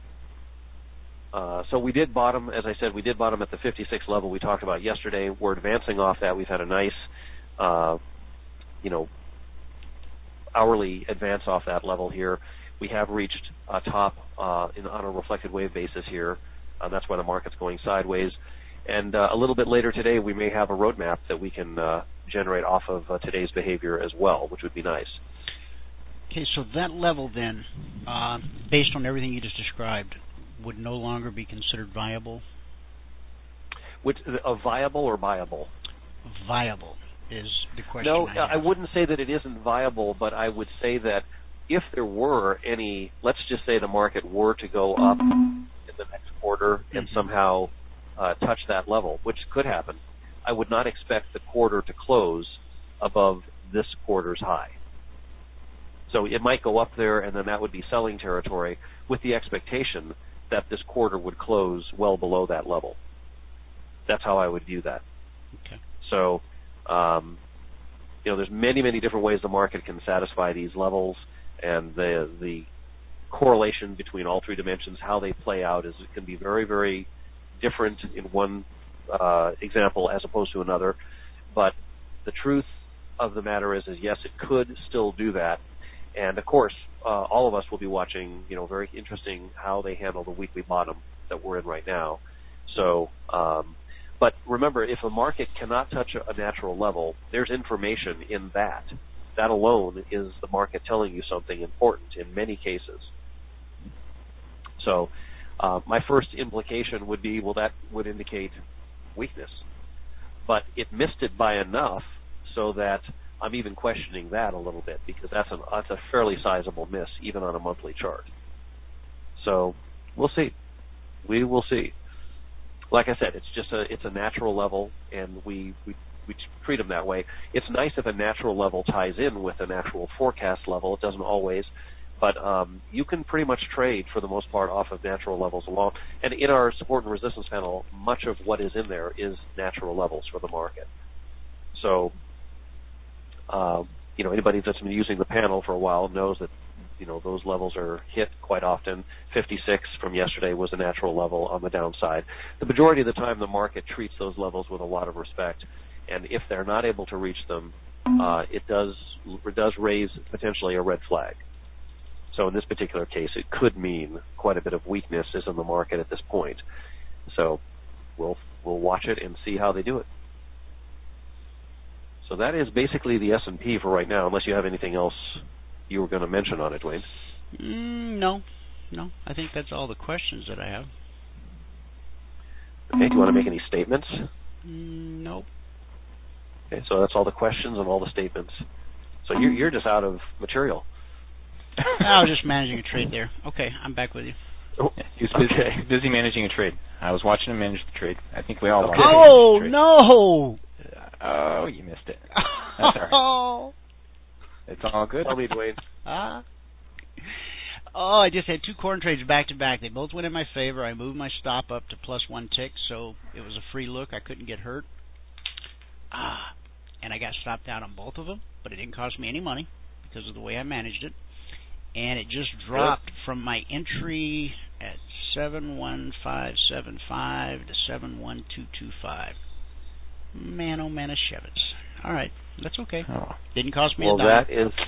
uh, so we did bottom, as I said, we did bottom at the fifty-six level we talked about yesterday. We're advancing off that. We've had a nice, uh, you know, hourly advance off that level here. We have reached a top uh, in, on a reflected wave basis here. Uh, that's why the market's going sideways. And uh, a little bit later today, we may have a roadmap that we can uh, generate off of uh, today's behavior as well, which would be nice. Okay, so that level then, uh, based on everything you just described, would no longer be considered viable? Which, uh, viable or viable? Viable is the question. No, I, I wouldn't say that it isn't viable, but I would say that if there were any, let's just say the market were to go up in the next quarter and mm-hmm. somehow uh, touch that level, which could happen, I would not expect the quarter to close above this quarter's high. So it might go up there, and then that would be selling territory with the expectation that this quarter would close well below that level. That's how I would view that. Okay. So, um, you know, there's many, many different ways the market can satisfy these levels, and the the correlation between all three dimensions, how they play out, is can be very, very different in one uh, example as opposed to another. But the truth of the matter is, is yes, it could still do that. And of course, uh, all of us will be watching, you know, very interesting how they handle the weekly bottom that we're in right now. So, um, but remember, if a market cannot touch a, a natural level, there's information in that. That alone is the market telling you something important in many cases. So, uh, my first implication would be, well, that would indicate weakness. But it missed it by enough so that I'm even questioning that a little bit, because that's, an, that's a fairly sizable miss, even on a monthly chart. So we'll see. We will see. Like I said, it's just a it's a natural level, and we, we we treat them that way. It's nice if a natural level ties in with an actual forecast level. It doesn't always, but um, you can pretty much trade for the most part off of natural levels alone. And in our support and resistance panel, much of what is in there is natural levels for the market. So. Uh, you know, anybody that's been using the panel for a while knows that, you know, those levels are hit quite often. fifty-six from yesterday was a natural level on the downside. The majority of the time, the market treats those levels with a lot of respect, and if they're not able to reach them, uh, it does it does raise potentially a red flag. So in this particular case, it could mean quite a bit of weakness is in the market at this point. So we'll we'll watch it and see how they do it. So that is basically the S and P for right now, unless you have anything else you were going to mention on it, Dwayne. Mm, no. No. I think that's all the questions that I have. Okay. Do you want to make any statements? Mm, nope. Okay. So that's all the questions and all the statements. So you're, you're just out of material. I was just managing a trade there. Okay. I'm back with you. Oh, he was busy, okay. busy managing a trade. I was watching him manage the trade. I think we all okay. Oh, no! Oh, you missed it. That's all right. It's all good. Tell me, Dwayne. Uh, oh, I just had two corn trades back to back. They both went in my favor. I moved my stop up to plus one tick, so it was a free look. I couldn't get hurt. Ah, and I got stopped out on both of them, but it didn't cost me any money because of the way I managed it. And it just dropped good. From my entry at seven one five seven five to seven one two two five. Man, oh man, a Shevitz. All right, that's okay. Oh. Didn't cost me well, a dime. that is.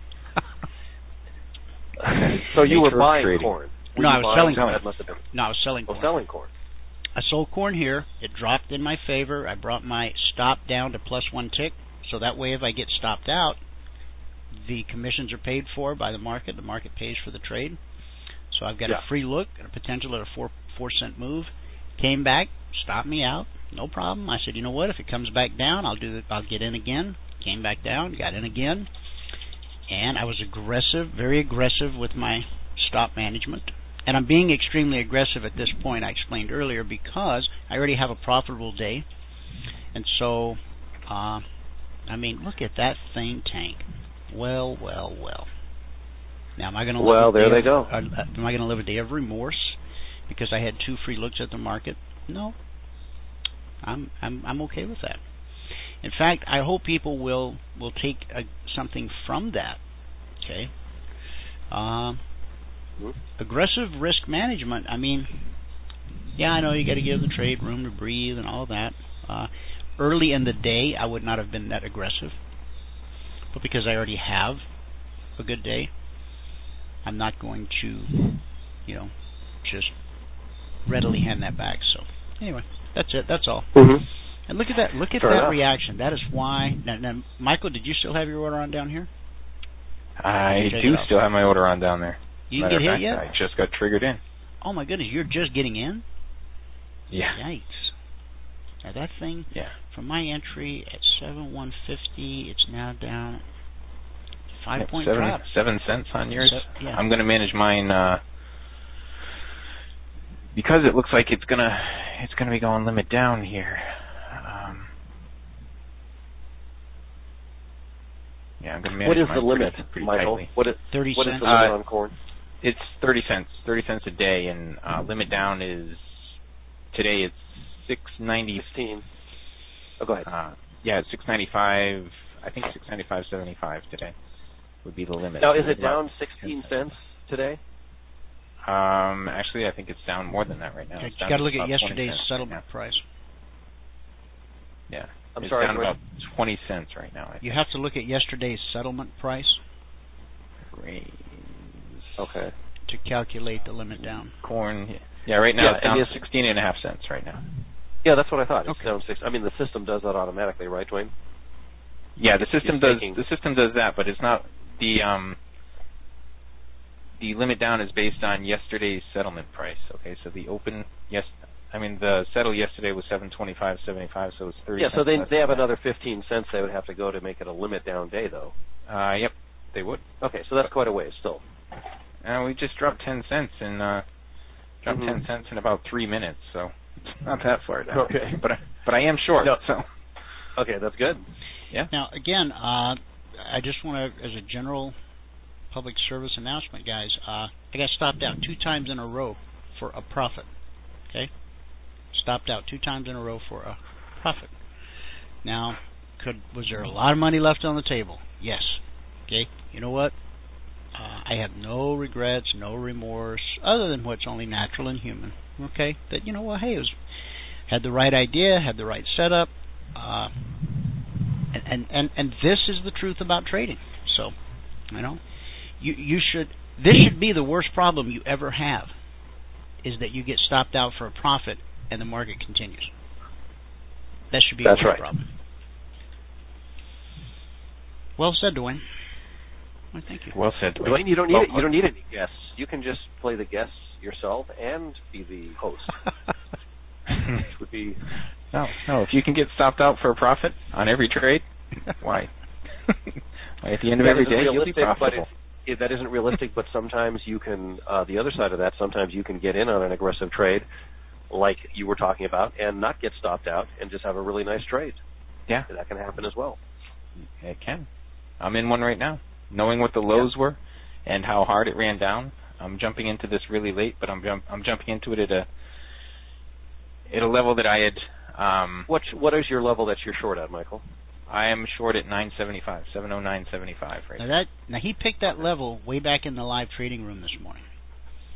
So you were buying trading. corn? Were no, you I was buying, selling corn. That must have been. No, I was selling oh, corn. selling corn. I sold corn here. It dropped in my favor. I brought my stop down to plus one tick, so that way if I get stopped out, the commissions are paid for by the market. The market pays for the trade. So I've got yeah. a free look and a potential at a four four cent move. Came back, stopped me out, no problem. I said, you know what? If it comes back down, I'll do the, I'll get in again. Came back down, got in again, and I was aggressive, very aggressive with my stop management. And I'm being extremely aggressive at this point, I explained earlier, because I already have a profitable day. And so, uh, I mean, look at that thing tank. Well, well, well. Now, am I going to well, live there a day they of, go. Uh, am I going to live a day of remorse because I had two free looks at the market? No. I'm I'm I'm okay with that. In fact, I hope people will will take a, something from that. Okay. Uh, aggressive risk management. I mean, yeah, I know you got to give the trade room to breathe and all that. Uh, early in the day, I would not have been that aggressive, but because I already have a good day, I'm not going to, you know, just readily hand that back. So anyway, that's it. That's all. Mm-hmm. And look at that. Look at Fair that enough. reaction. That is why. Now, now, Michael, did you still have your order on down here? I do still have my order on down there. You didn't get hit yet? I just got triggered in. Oh my goodness, you're just getting in? Yeah. Yikes. Now that thing, yeah. from my entry at seven one fifty, it's now down five yep, point seven, drop. Seven cents on yours. Se- yeah. I'm going to manage mine uh, because it looks like it's gonna it's gonna be going limit down here. Um, yeah, I'm going to manage. What is mine the limit, pretty, pretty Michael? tightly. What is, Thirty what is cents. the limit uh, on corn? It's thirty cents. Thirty cents a day, and uh, limit down is today. It's six ninety. Sixteen. Oh, go ahead. Uh, yeah, it's six ninety five. I think six ninety five seventy five today would be the limit. Now, is it down sixteen cents today? Um, actually, I think it's down more than that right now. You It's down got to to look at about yesterday's twenty cents settlement right price. Yeah, I'm it's sorry. down about twenty cents right now. I You think. have to look at yesterday's settlement price Raise. Okay. to calculate the limit down. Corn. Yeah, right now Yeah, it's down and to sixteen and a half cents right now. Yeah, that's what I thought. It's Okay. down six. I mean, the system does that automatically, right, Dwayne? Yeah, the system It's does taking- the system does that, but it's not the um the limit down is based on yesterday's settlement price. Okay, so the open yes, I mean the settle yesterday was seven twenty five seventy five, so it's thirty. Yeah, so cents they less they have than that. another fifteen cents they would have to go to make it a limit down day, though. Uh, yep, they would. Okay, so that's quite a ways still. Uh, we just dropped ten cents in uh, dropped Mhm. ten cents in about three minutes, so it's not that far down. Okay. but I, but I am short. No. So Okay, that's good. yeah. Now, again, uh, I just want to, as a general public service announcement, guys, uh, I got stopped out two times in a row for a profit. Okay, stopped out two times in a row for a profit. Now, could was there a lot of money left on the table? Yes. Okay. You know what? Uh, I have no regrets, no remorse, other than what's only natural and human. Okay, that you know what? Hey, it was had the right idea, had the right setup, uh, and, and and and this is the truth about trading. So, you know, you you should this should be the worst problem you ever have, is that you get stopped out for a profit and the market continues. That should be That's the worst right. problem. Well said, Dwayne. Well, thank you. Well said, Dwayne. Dwayne, you don't need Well it. You don't need any guests. You can just play the guests yourself and be the host, which would be. No, no. If you can get stopped out for a profit on every trade, why? Why, at the end of That every isn't day, you'll be realistic, but profitable. it, it, that isn't realistic. But sometimes you can. Uh, the other side of that, sometimes you can get in on an aggressive trade, like you were talking about, and not get stopped out, and just have a really nice trade. Yeah, That can happen as well. it can. I'm in one right now, knowing what the lows Yeah. were and how hard it ran down. I'm jumping into this really late, but I'm jump, I'm jumping into it at a at a level that I had. Um, What what is your level that you're short at, Michael? I am short at nine seventy-five, seven oh nine seventy-five right Now now. that now he picked that level way back in the live trading room this morning.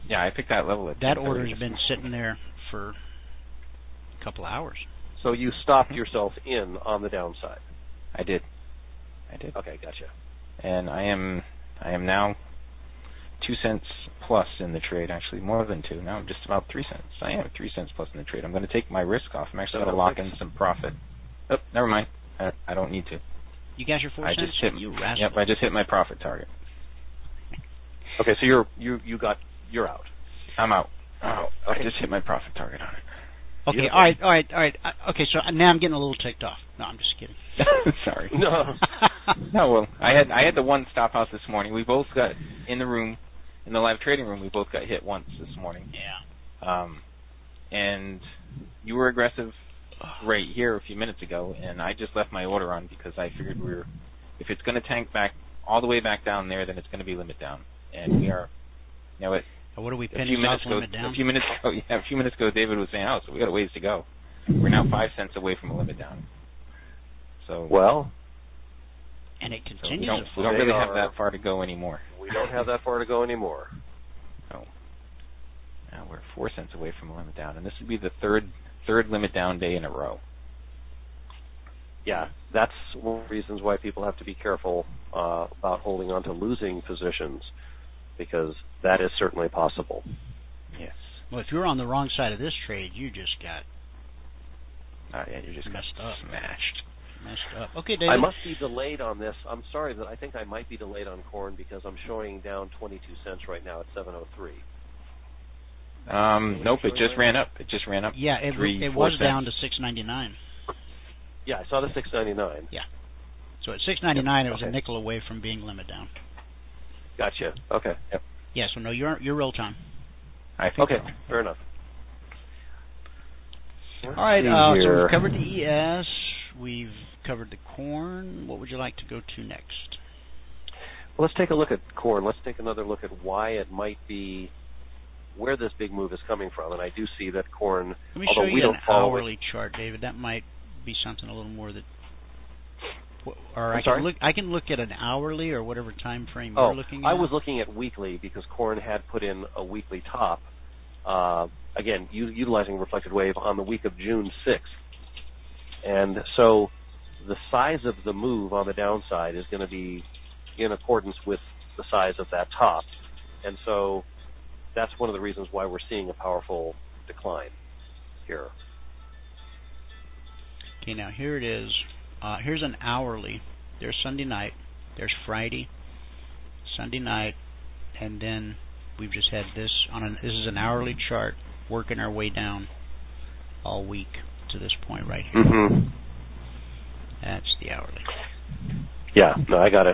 Yeah, I picked that level at that order's been sitting there for a couple hours. So you stopped yourself in on the downside. I did. I did. Okay, gotcha. And I am I am now two cents plus in the trade. Actually, more than two. Now I'm just about three cents. I am three cents plus in the trade. I'm going to take my risk off. I'm actually going to lock in some profit. Oh, never mind. I, I don't need to. You got your four I cents? Just hit, you rascal. Yep, I just hit my profit target. Okay, so you're you you got you're out. I'm out. Oh, I just hit my profit target on it. Okay, Beautiful. all right, all right, all right. Uh, okay, so now I'm getting a little ticked off. No, I'm just kidding. Sorry. No. No, well, I had I had the one stop house this morning. We both got in the room, in the live trading room. We both got hit once this morning. Yeah. Um, and you were aggressive right here a few minutes ago, and I just left my order on because I figured we were, if it's going to tank back all the way back down there, then it's going to be limit down, and we are. You know, it, what are we a few pennies minutes off ago, limit down? A few minutes ago, yeah, a few minutes ago, David was saying, "Oh, so we got a ways to go. We're now five cents away from a limit down." So well, and it so continues. we don't, to we fall. don't really They have are- that far to go anymore. we don't have that far to go anymore. So now we're four cents away from a limit down, and this would be the third third limit down day in a row. Yeah, that's one of the reasons why people have to be careful uh, about holding on to losing positions, because that is certainly possible. Yes. Well, if you're on the wrong side of this trade, you just got Uh, yeah, you just messed got up. smashed. Messed up. Okay, David. I must be delayed on this. I'm sorry that I think I might be delayed on corn because I'm showing down twenty-two cents right now at seven oh three. Um, nope, it just ran up. It just ran up. Yeah, it, three, it four was cents. down to six ninety-nine. Yeah, I saw the six ninety-nine. Yeah. So at six ninety-nine, it was Okay. a nickel away from being limit down. Gotcha. Okay. Yep. Yeah. So no, you're you're real time. I think Okay, so. fair enough. All right. see Uh, so here. we've covered the E S. We've covered the corn. What would you like to go to next? Well, let's take a look at corn. Let's take another look at why it might be, where this big move is coming from. And I do see that corn, Let me although show we you don't an follow hourly chart, David. That might be something a little more that. Or I'm I sorry? can look. I can look at an hourly or whatever time frame Oh, you're looking at. I was looking at weekly because corn had put in a weekly top. Uh, again, u- utilizing reflected wave on the week of June sixth. And so the size of the move on the downside is going to be in accordance with the size of that top. And so that's one of the reasons why we're seeing a powerful decline here. Okay, now here it is. Uh, here's an hourly. There's Sunday night. There's Friday, Sunday night, and then we've just had this on an. This is an hourly chart working our way down all week to this point right here. Mm-hmm. That's the hourly. Yeah, no, I got it.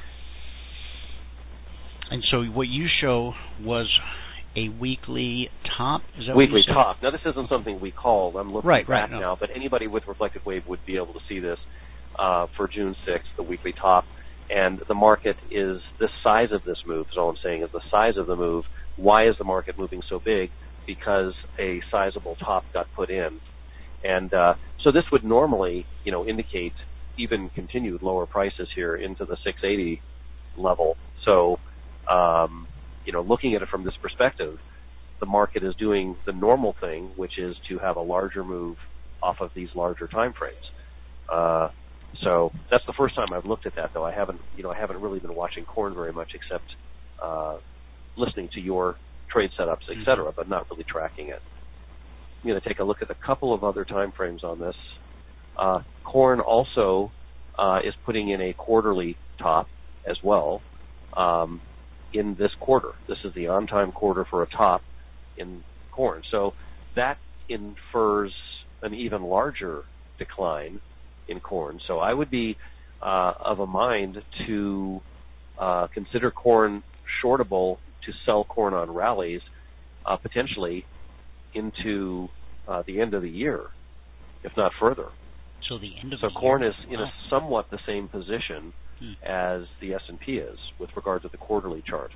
And so what you show was a weekly top. Is that Weekly what you said? top. Now, this isn't something we called. I'm looking Right, back right, no. now, but anybody with reflected wave would be able to see this uh, for June sixth, the weekly top. And the market is the size of this move, is all I'm saying, is the size of the move. Why is the market moving so big? Because a sizable top got put in. And uh, so this would normally, you know, indicate even continued lower prices here into the six eighty level. So, um, you know, looking at it from this perspective, the market is doing the normal thing, which is to have a larger move off of these larger time frames. Uh, so that's the first time I've looked at that, though. I haven't, you know, I haven't really been watching corn very much, except uh, listening to your trade setups, et cetera, but not really tracking it. I'm going to take a look at a couple of other time frames on this. Uh, corn also uh, is putting in a quarterly top as well um, in this quarter. This is the on-time quarter for a top in corn. So that infers an even larger decline in corn. So I would be uh, of a mind to uh, consider corn shortable, to sell corn on rallies, uh, potentially into uh, the end of the year, if not further. So the end of So the corn year. is in Wow. a somewhat the same position Hmm. as the S and P is with regard to the quarterly chart.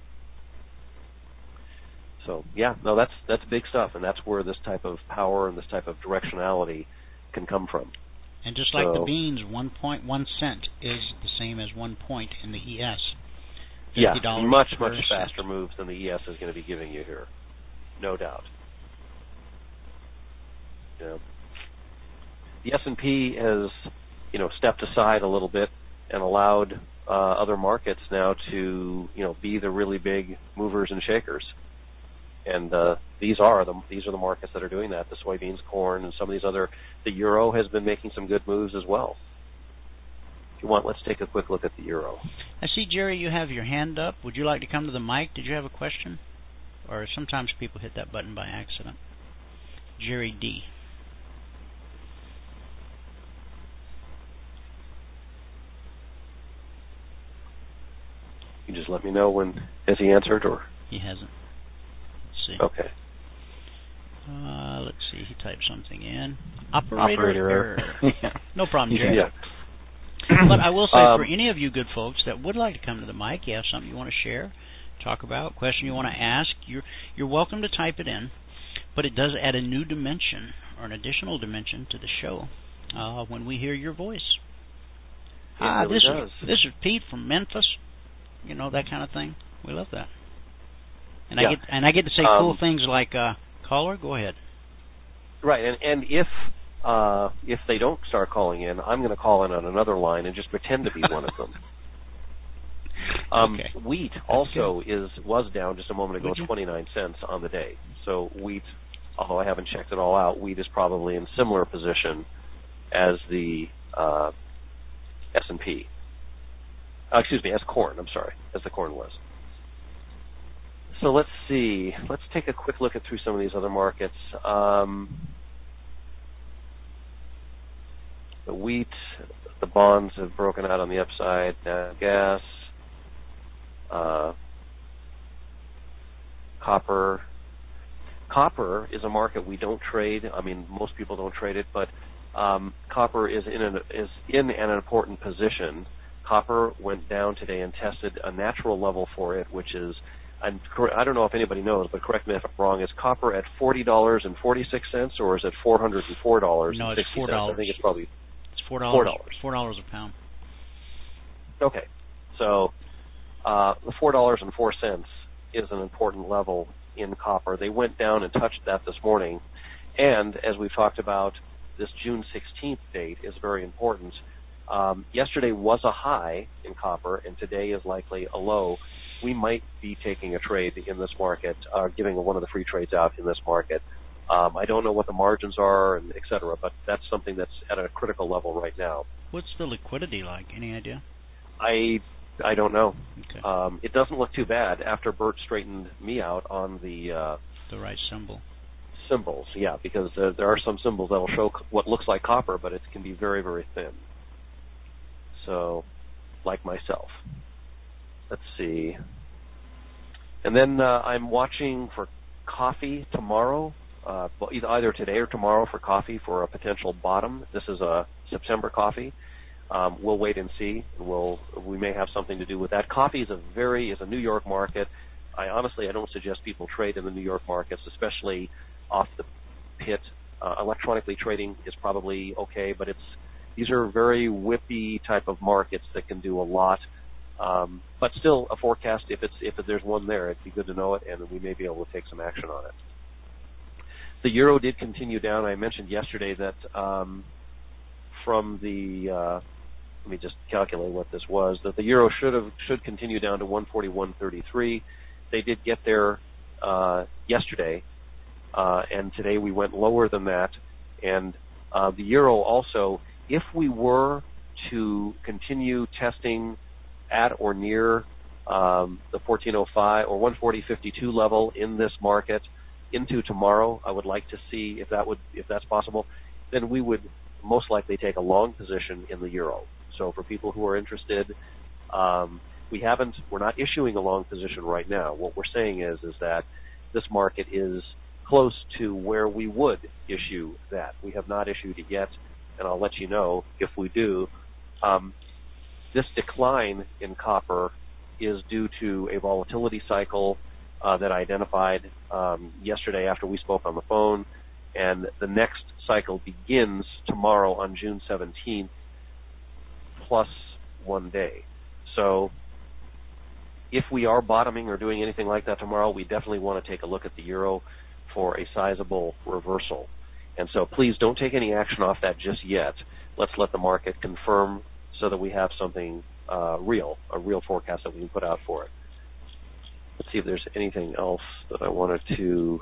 So yeah, no, that's that's big stuff, and that's where this type of power and this type of directionality can come from. And just like the So- beans, one point one cent is the same as one point in the E S. fifty dollars. Yeah, much, much faster moves than the E S is going to be giving you here. No doubt. Yeah. The S and P has, you know, stepped aside a little bit and allowed uh, other markets now to, you know, be the really big movers and shakers. And uh, these are the these are the markets that are doing that. The soybeans, corn, and some of these other. The euro has been making some good moves as well. If you want, let's take a quick look at the euro. I see, Jerry, you have your hand up. Would you like to come to the mic? Did you have a question? Or sometimes people hit that button by accident. Jerry D. You just let me know when. Has he answered or? He hasn't. Let's see. Okay. Uh, let's see. He typed something in. Operator, Operator error. yeah. No problem, Jerry. Yeah. But I will say, um, for any of you good folks that would like to come to the mic, you have something you want to share, talk about, question you want to ask, you're you're welcome to type it in. But it does add a new dimension or an additional dimension to the show uh, when we hear your voice. It Ah, really this does. is this is Pete from Memphis. You know, that kind of thing. We love that. And Yeah. I get and I get to say Um, cool things like, uh, caller, go ahead. Right, and and if uh, if they don't start calling in, I'm going to call in on another line and just pretend to be one of them. Um, Okay. Wheat also is was down just a moment ago, Would you? twenty-nine cents on the day. So wheat, although I haven't checked it all out, wheat is probably in similar position as the uh, S and P. Uh, excuse me, as corn. I'm sorry, as the corn was. So let's see. Let's take a quick look at through some of these other markets. Um, the wheat, the bonds have broken out on the upside. Now gas, uh, copper. Copper is a market we don't trade. I mean, most people don't trade it, but um, copper is in an is in an important position. Copper went down today and tested a natural level for it, which is, I'm, I don't know if anybody knows, but correct me if I'm wrong, is copper at forty dollars and forty-six cents, or is it four hundred four dollars No, and it's sixty four cents? dollars. I think it's probably It's four dollars. four dollars. Four dollars a pound. Okay. So uh, the four dollars and four cents is an important level in copper. They went down and touched that this morning. And as we've talked about, this June sixteenth date is very important. Um, yesterday was a high in copper, and today is likely a low. We might be taking a trade in this market, uh, giving one of the free trades out in this market. Um, I don't know what the margins are, and et cetera, but that's something that's at a critical level right now. What's the liquidity like? Any idea? I I don't know. Okay. Um, it doesn't look too bad after Bert straightened me out on the uh, The right symbol. symbols. Yeah, because uh, there are some symbols that will show c- what looks like copper, but it can be very, very thin. So, like myself. Let's see. And then uh, I'm watching for coffee tomorrow, uh, either today or tomorrow for coffee for a potential bottom. This is a September coffee. Um, we'll wait and see. We'll we may have something to do with that. Coffee is a very is a New York market. I honestly I don't suggest people trade in the New York markets, especially off the pit. Uh, electronically trading is probably okay, but it's these are very whippy type of markets that can do a lot. Um, but still, a forecast, if it's if there's one there, it'd be good to know it, and we may be able to take some action on it. The euro did continue down. I mentioned yesterday that um, from the uh, let me just calculate what this was. That the euro should have should continue down to one forty-one thirty-three. They did get there uh, yesterday, uh, and today we went lower than that. And uh, the euro also, if we were to continue testing at or near um, the fourteen oh five or one forty fifty-two level in this market into tomorrow, I would like to see if that would if that's possible. Then we would most likely take a long position in the euro. So for people who are interested, um, we haven't we're not issuing a long position right now. What we're saying is is that this market is close to where we would issue that. We have not issued it yet, and I'll let you know if we do. Um, This decline in copper is due to a volatility cycle uh, that I identified um, yesterday after we spoke on the phone, and the next cycle begins tomorrow on June seventeenth, plus one day. So if we are bottoming or doing anything like that tomorrow, we definitely want to take a look at the euro for a sizable reversal. And so please don't take any action off that just yet. Let's let the market confirm so that we have something uh, real, a real forecast that we can put out for it. Let's see if there's anything else that I wanted to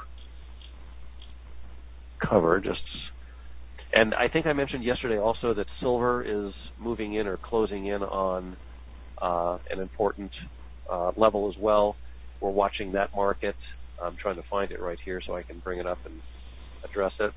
cover. Just, and I think I mentioned yesterday also that silver is moving in or closing in on uh, an important uh, level as well. We're watching that market. I'm trying to find it right here so I can bring it up and address it.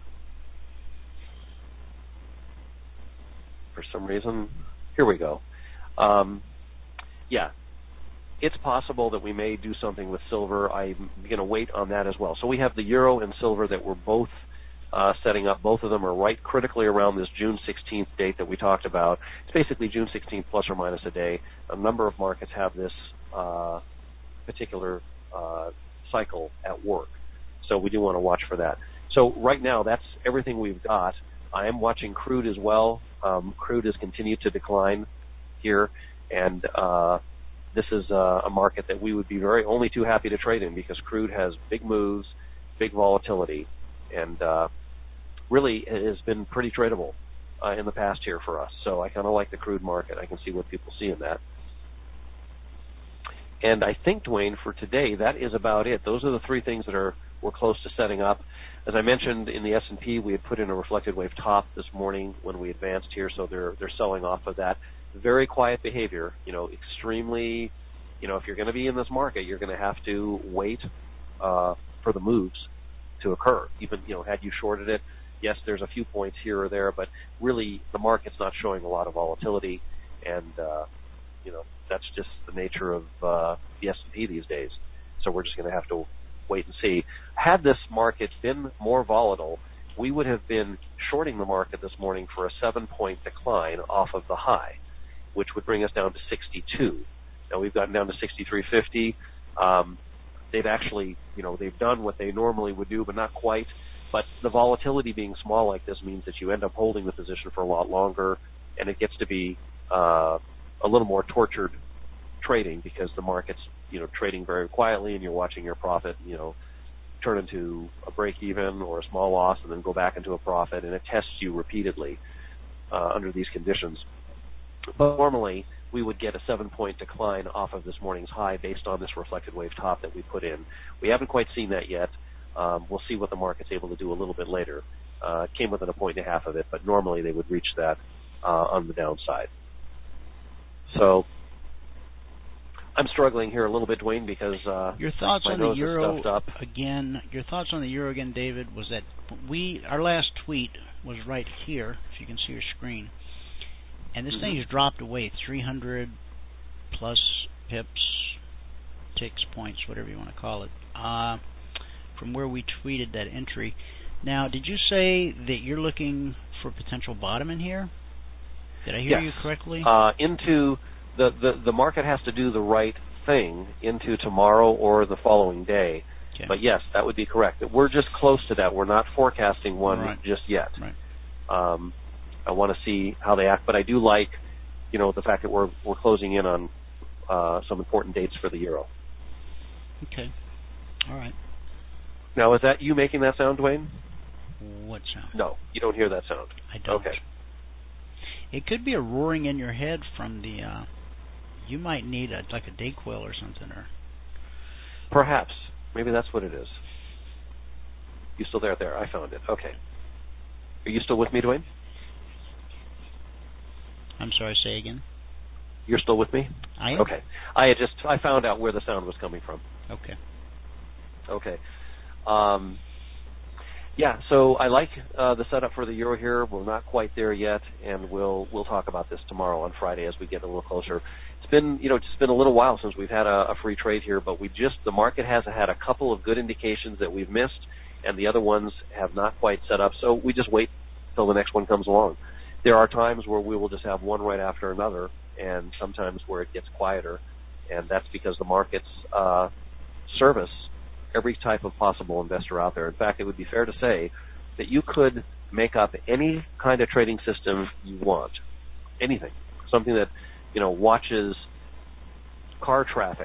For some reason, here we go. Um, yeah, it's possible that we may do something with silver. I'm going to wait on that as well. So we have the euro and silver that we're both uh, setting up. Both of them are right critically around this June sixteenth date that we talked about. It's basically June sixteenth plus or minus a day. A number of markets have this uh, particular uh, cycle at work. So we do want to watch for that. So right now, that's everything we've got. I am watching crude as well. Um, crude has continued to decline here, and uh, this is uh, a market that we would be very only too happy to trade in because crude has big moves, big volatility, and uh, really it has been pretty tradable uh, in the past here for us. So I kind of like the crude market. I can see what people see in that. And I think, Dwayne, for today, that is about it. Those are the three things that are we're close to setting up. As I mentioned in the S and P, we had put in a reflected wave top this morning when we advanced here, so they're they're selling off of that. Very quiet behavior, you know, extremely, you know, if you're going to be in this market, you're going to have to wait uh, for the moves to occur. Even, you know, had you shorted it, yes, there's a few points here or there, but really the market's not showing a lot of volatility, and, uh, you know, that's just the nature of uh, the S and P these days. So we're just going to have to wait and see. Had this market been more volatile, we would have been shorting the market this morning for a seven-point decline off of the high, which would bring us down to sixty-two. Now we've gotten down to sixty-three fifty. Um, they've actually, you know, they've done what they normally would do, but not quite. But the volatility being small like this means that you end up holding the position for a lot longer, and it gets to be uh, a little more tortured trading because the market's, you know, trading very quietly, and you're watching your profit, you know, turn into a break even or a small loss and then go back into a profit, and it tests you repeatedly uh, under these conditions. But normally we would get a seven-point decline off of this morning's high based on this reflected wave top that we put in. We haven't quite seen that yet. Um, we'll see what the market's able to do a little bit later. Uh, it came within a point and a half of it, but normally they would reach that uh, on the downside. So I'm struggling here a little bit, Dwayne, because uh, your thoughts my on nose the is euro stuffed up. again. Your thoughts on the euro again, David, was that we our last tweet was right here, if you can see your screen, and this mm-hmm. thing has dropped away three hundred plus pips, ticks, points, whatever you want to call it, uh, from where we tweeted that entry. Now, did you say that you're looking for potential bottom in here? Did I hear yes. you correctly? Uh, into the, the the market has to do the right thing into tomorrow or the following day. Okay. But yes, that would be correct. We're just close to that. We're not forecasting one right. just yet. Right. Um, I want to see how they act, but I do like, you know, the fact that we're we're closing in on uh, some important dates for the euro. Okay. All right. Now, is that you making that sound, Dwayne? What sound? No, you don't hear that sound. I don't. Okay. It could be a roaring in your head from the. Uh, you might need a like a Dayquil or something, or. Perhaps. Maybe that's what it is. You still there? There, I found it. Okay. Are you still with me, Dwayne? I'm sorry. Say again. You're still with me? I am. Okay. I had just I found out where the sound was coming from. Okay. Okay. Um, yeah. So I like uh, the setup for the euro here. We're not quite there yet, and we'll we'll talk about this tomorrow on Friday as we get a little closer. It's been you know it's been a little while since we've had a, a free trade here, but we just the market has had a couple of good indications that we've missed, and the other ones have not quite set up. So we just wait till the next one comes along. There are times where we will just have one right after another, and sometimes where it gets quieter, and that's because the markets uh, service every type of possible investor out there. In fact, it would be fair to say that you could make up any kind of trading system you want, anything, something that you know watches car traffic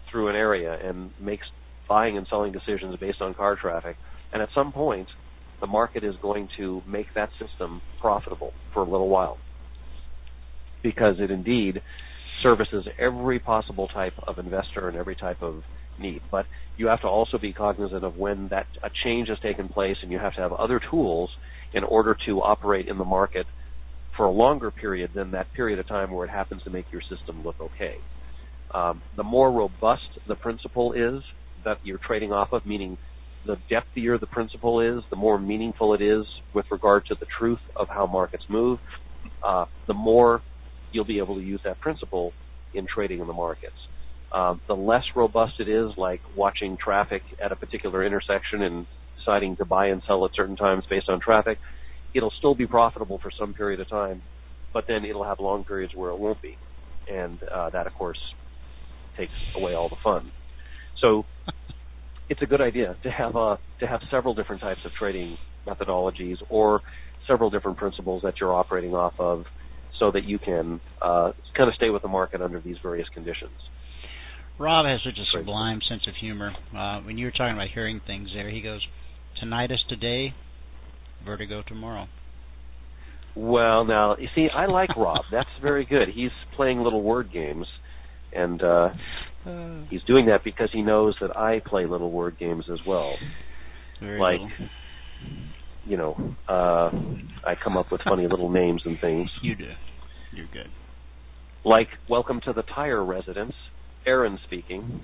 through an area and makes buying and selling decisions based on car traffic. And at some point, the market is going to make that system profitable for a little while, because it indeed services every possible type of investor and every type of need. But you have to also be cognizant of when that a change has taken place, and you have to have other tools in order to operate in the market for a longer period than that period of time where it happens to make your system look okay. Um, the more robust the principle is that you're trading off of, meaning the depthier the principle is, the more meaningful it is with regard to the truth of how markets move, uh, the more you'll be able to use that principle in trading in the markets. Um, the less robust it is, like watching traffic at a particular intersection and deciding to buy and sell at certain times based on traffic, it'll still be profitable for some period of time, but then it'll have long periods where it won't be. And uh, that, of course, takes away all the fun. So it's a good idea to have a, to have several different types of trading methodologies or several different principles that you're operating off of, so that you can uh, kind of stay with the market under these various conditions. Rob has such a sublime sense of humor. Uh, when you were talking about hearing things there, he goes, tinnitus today, vertigo tomorrow. Well, now, you see, I like Rob. That's very good. He's playing little word games, and uh, uh, he's doing that because he knows that I play little word games as well. Very like, little. You know, uh, I come up with funny little names and things. You do. You're good. Like, welcome to the Tire residence. Aaron speaking.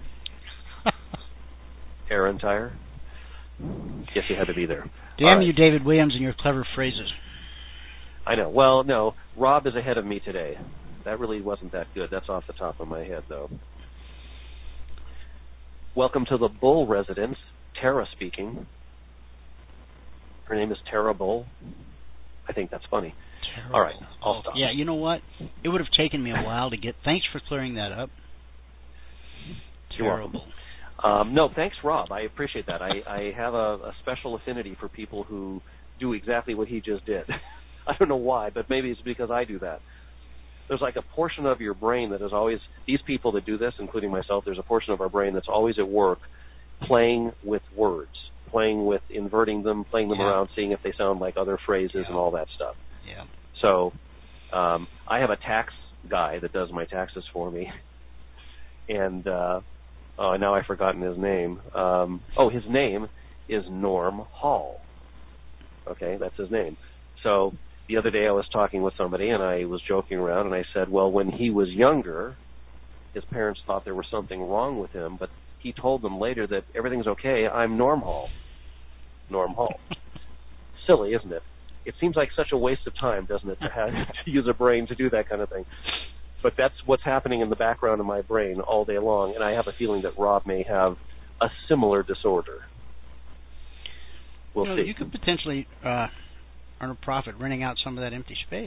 Aaron Tire. Guess you had to be there. Damn right. you, David Williams, and your clever phrases. I know. Well, no, Rob is ahead of me today. That really wasn't that good. That's off the top of my head, though. Welcome to the Bull residence. Tara speaking. Her name is Tara Bull. I think that's funny. Terrible. All right, I'll stop. Yeah, you know what? It would have taken me a while to get... Thanks for clearing that up. You're Terrible. welcome. Um, no, thanks, Rob. I appreciate that. I, I have a, a special affinity for people who do exactly what he just did. I don't know why, but maybe it's because I do that. There's like a portion of your brain that is always... These people that do this, including myself, there's a portion of our brain that's always at work playing with words. Playing with inverting them, playing them yeah. around, seeing if they sound like other phrases yeah. and all that stuff. Yeah. So um, I have a tax guy that does my taxes for me, and uh, oh, now I've forgotten his name. Um, oh, his name is Norm Hall. Okay, that's his name. So the other day I was talking with somebody, and I was joking around, and I said, well, when he was younger, his parents thought there was something wrong with him, but he told them later that everything's okay. I'm Norm Hall. Norm Hall. Silly, isn't it? It seems like such a waste of time, doesn't it, to have to use a brain to do that kind of thing. But that's what's happening in the background of my brain all day long, and I have a feeling that Rob may have a similar disorder. We'll you know, see. You could potentially uh, earn a profit renting out some of that empty space.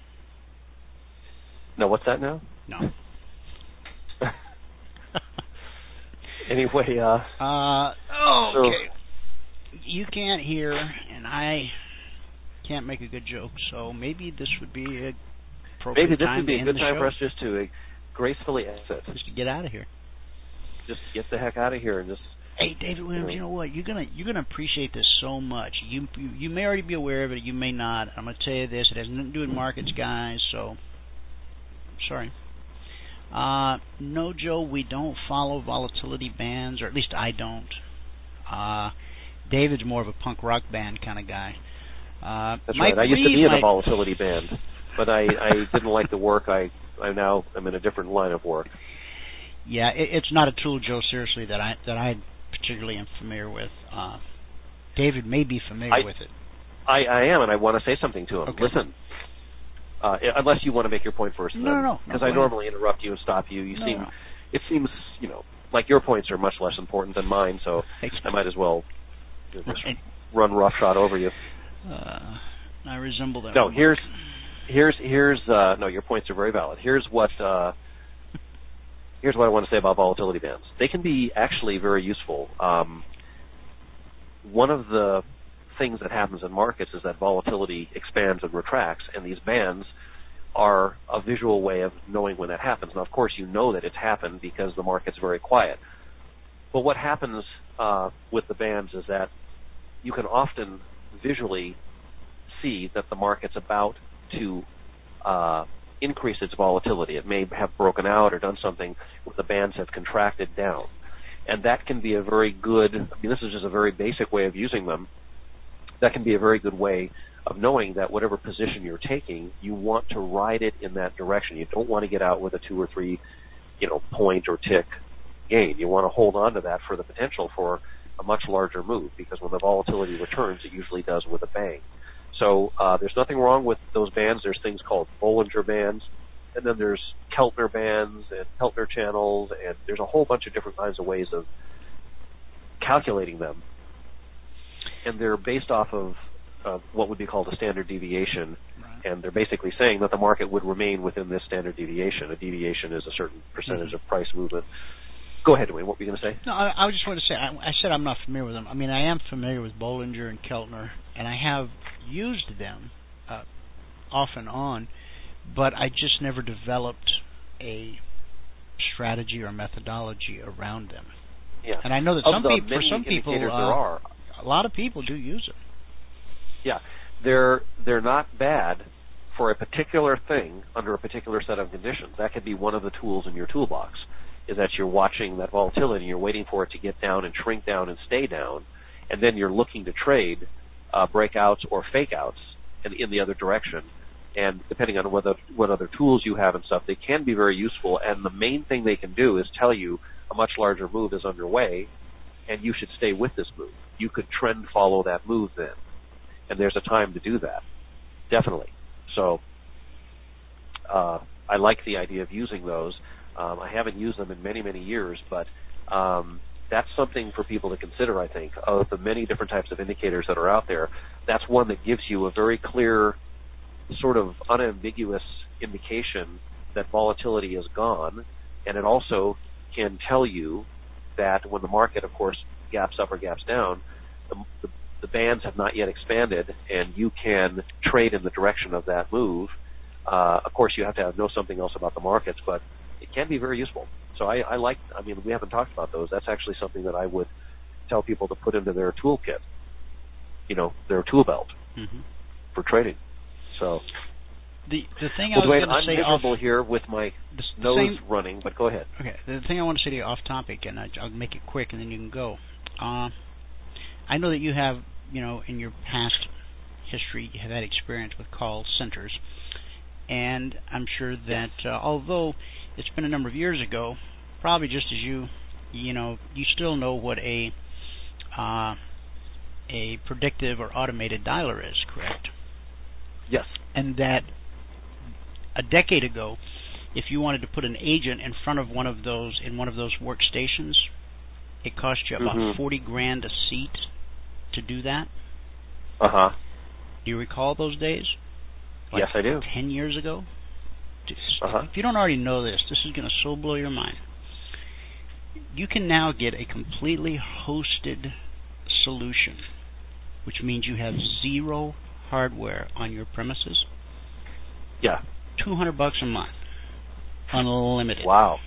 No, what's that now? No. Anyway, uh... Uh, oh, okay. So, you can't hear, and I can't make a good joke, so maybe this would be a appropriate maybe this time would be to a good end the time show. for us just to uh, gracefully exit. Just to get out of here. Just get the heck out of here and just... Hey, David Williams, you know what? You're gonna you're gonna appreciate this so much. You you, you may already be aware of it. You may not. I'm gonna tell you this. It has nothing to do with markets, guys. So, sorry. Uh, no, Joe, we don't follow volatility bands, or at least I don't. Uh, David's more of a punk rock band kind of guy. Uh, That's Mike right. I used Reed to be in might... a volatility band, but I, I didn't like the work. I I now am in a different line of work. Yeah, it, it's not a tool, Joe, seriously, that I that I particularly am familiar with. Uh, David may be familiar I, with it. I, I am, and I want to say something to him. Okay. Listen. Uh, unless you want to make your point first, no, no, because no, I normally interrupt you and stop you. You no, seem, no. it seems, you know, like your points are much less important than mine, so I might as well you know, just right. run roughshod over you. Uh, I resemble that. No, remark. here's, here's, here's. Uh, no, your points are very valid. Here's what, uh, here's what I want to say about volatility bands. They can be actually very useful. Um, one of the things that happens in markets is that volatility expands and retracts, and these bands are a visual way of knowing when that happens. Now, of course, you know that it's happened because the market's very quiet. But what happens uh, with the bands is that you can often visually see that the market's about to uh, increase its volatility. It may have broken out or done something where the bands have contracted down. And that can be a very good, I mean, this is just a very basic way of using them. That can be a very good way of knowing that whatever position you're taking, you want to ride it in that direction. You don't want to get out with a two or three, you know, point or tick gain. You want to hold on to that for the potential for a much larger move, because when the volatility returns, it usually does with a bang. So uh, there's nothing wrong with those bands. There's things called Bollinger Bands, and then there's Keltner Bands and Keltner channels, and there's a whole bunch of different kinds of ways of calculating them. And they're based off of uh, what would be called a standard deviation, right. And they're basically saying that the market would remain within this standard deviation. A deviation is a certain percentage mm-hmm. of price movement. Go ahead, Dwayne. What were you going to say? No, I, I just wanted to say, I, I said I'm not familiar with them. I mean, I am familiar with Bollinger and Keltner, and I have used them uh, off and on, but I just never developed a strategy or methodology around them. Yeah. And I know that of some the people, for many some people, indicators uh, there are. a lot of people do use them. Yeah, they're they're not bad for a particular thing under a particular set of conditions. That could be one of the tools in your toolbox, is that you're watching that volatility, you're waiting for it to get down and shrink down and stay down, and then you're looking to trade uh, breakouts or fake-outs in, in the other direction. And depending on what, what other tools you have and stuff, they can be very useful. And the main thing they can do is tell you a much larger move is underway, and you should stay with this move. You could trend follow that move then. And there's a time to do that, definitely. So uh, I like the idea of using those. Um, I haven't used them in many, many years, but um, that's something for people to consider, I think. Of the many different types of indicators that are out there, that's one that gives you a very clear, sort of unambiguous indication that volatility is gone, and it also can tell you that when the market, of course, gaps up or gaps down, the, the, the bands have not yet expanded, and you can trade in the direction of that move. Uh, of course, you have to have, know something else about the markets, but it can be very useful. So I, I like, I mean, we haven't talked about those. That's actually something that I would tell people to put into their toolkit, you know, their tool belt mm-hmm. for trading. So the the thing well, I was Dwayne, going to I'm say miserable off, here with my the, the nose same, running, but go ahead. Okay, the thing I want to say to you off topic, and I, I'll make it quick, and then you can go. Uh, I know that you have, you know, in your past history, you have had experience with call centers, and I'm sure that uh, although it's been a number of years ago, probably just as you, you know, you still know what a uh, a predictive or automated dialer is, correct? Yes. And that a decade ago, if you wanted to put an agent in front of one of those in one of those workstations, it cost you about mm-hmm. forty grand a seat to do that. Uh huh. Do you recall those days? Like yes, I do. Ten years ago. Uh-huh. If you don't already know this, this is going to so blow your mind. You can now get a completely hosted solution, which means you have zero hardware on your premises. Yeah. Two hundred bucks a month, unlimited. Wow.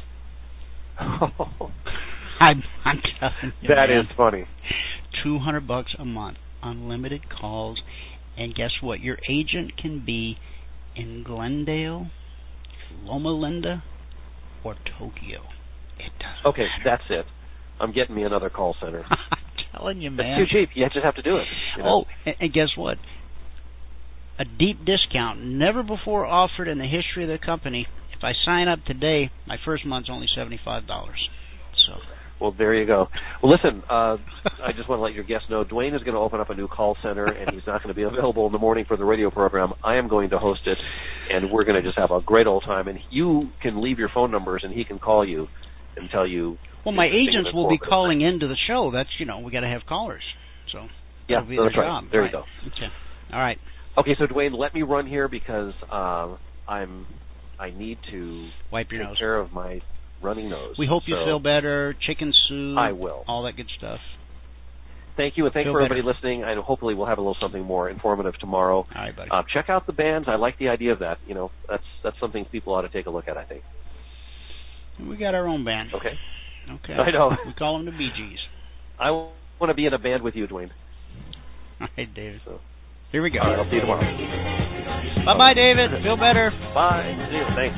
I'm, I'm telling you, that man, is funny. Two hundred bucks a month, unlimited calls, and guess what? Your agent can be in Glendale, Loma Linda, or Tokyo. It doesn't Okay, matter. that's it. I'm getting me another call center. I'm telling you, man. It's too cheap. You just have to do it. You know? Oh, and, and guess what? A deep discount, never before offered in the history of the company. If I sign up today, my first month's only seventy-five dollars. So. Well, there you go. Well, listen, uh, I just want to let your guests know, Dwayne is going to open up a new call center, and he's not going to be available in the morning for the radio program. I am going to host it, and we're going to just have a great old time. And you can leave your phone numbers, and he can call you and tell you. Well, my agents will be calling into the show. That's, you know, we got to have callers. So yeah, that'll be that's their right. job. There right. you go. Okay. All right. Okay, so Dwayne, let me run here because um, I'm. I need to wipe your take nose. care of my running nose. We hope so you feel better. Chicken soup. I will. All that good stuff. thank you, and thanks Feel for better. everybody listening. And hopefully, we'll have a little something more informative tomorrow. All right, buddy. Uh, check out the bands. I like the idea of that. You know, that's that's something people ought to take a look at, I think. We got our own band. Okay. Okay. I know. We call them the Bee Gees. I want to be in a band with you, Dwayne. All right, David. So. Here we go. All right, I'll see you tomorrow. Bye-bye, David. Feel better. Bye. See you. Thanks.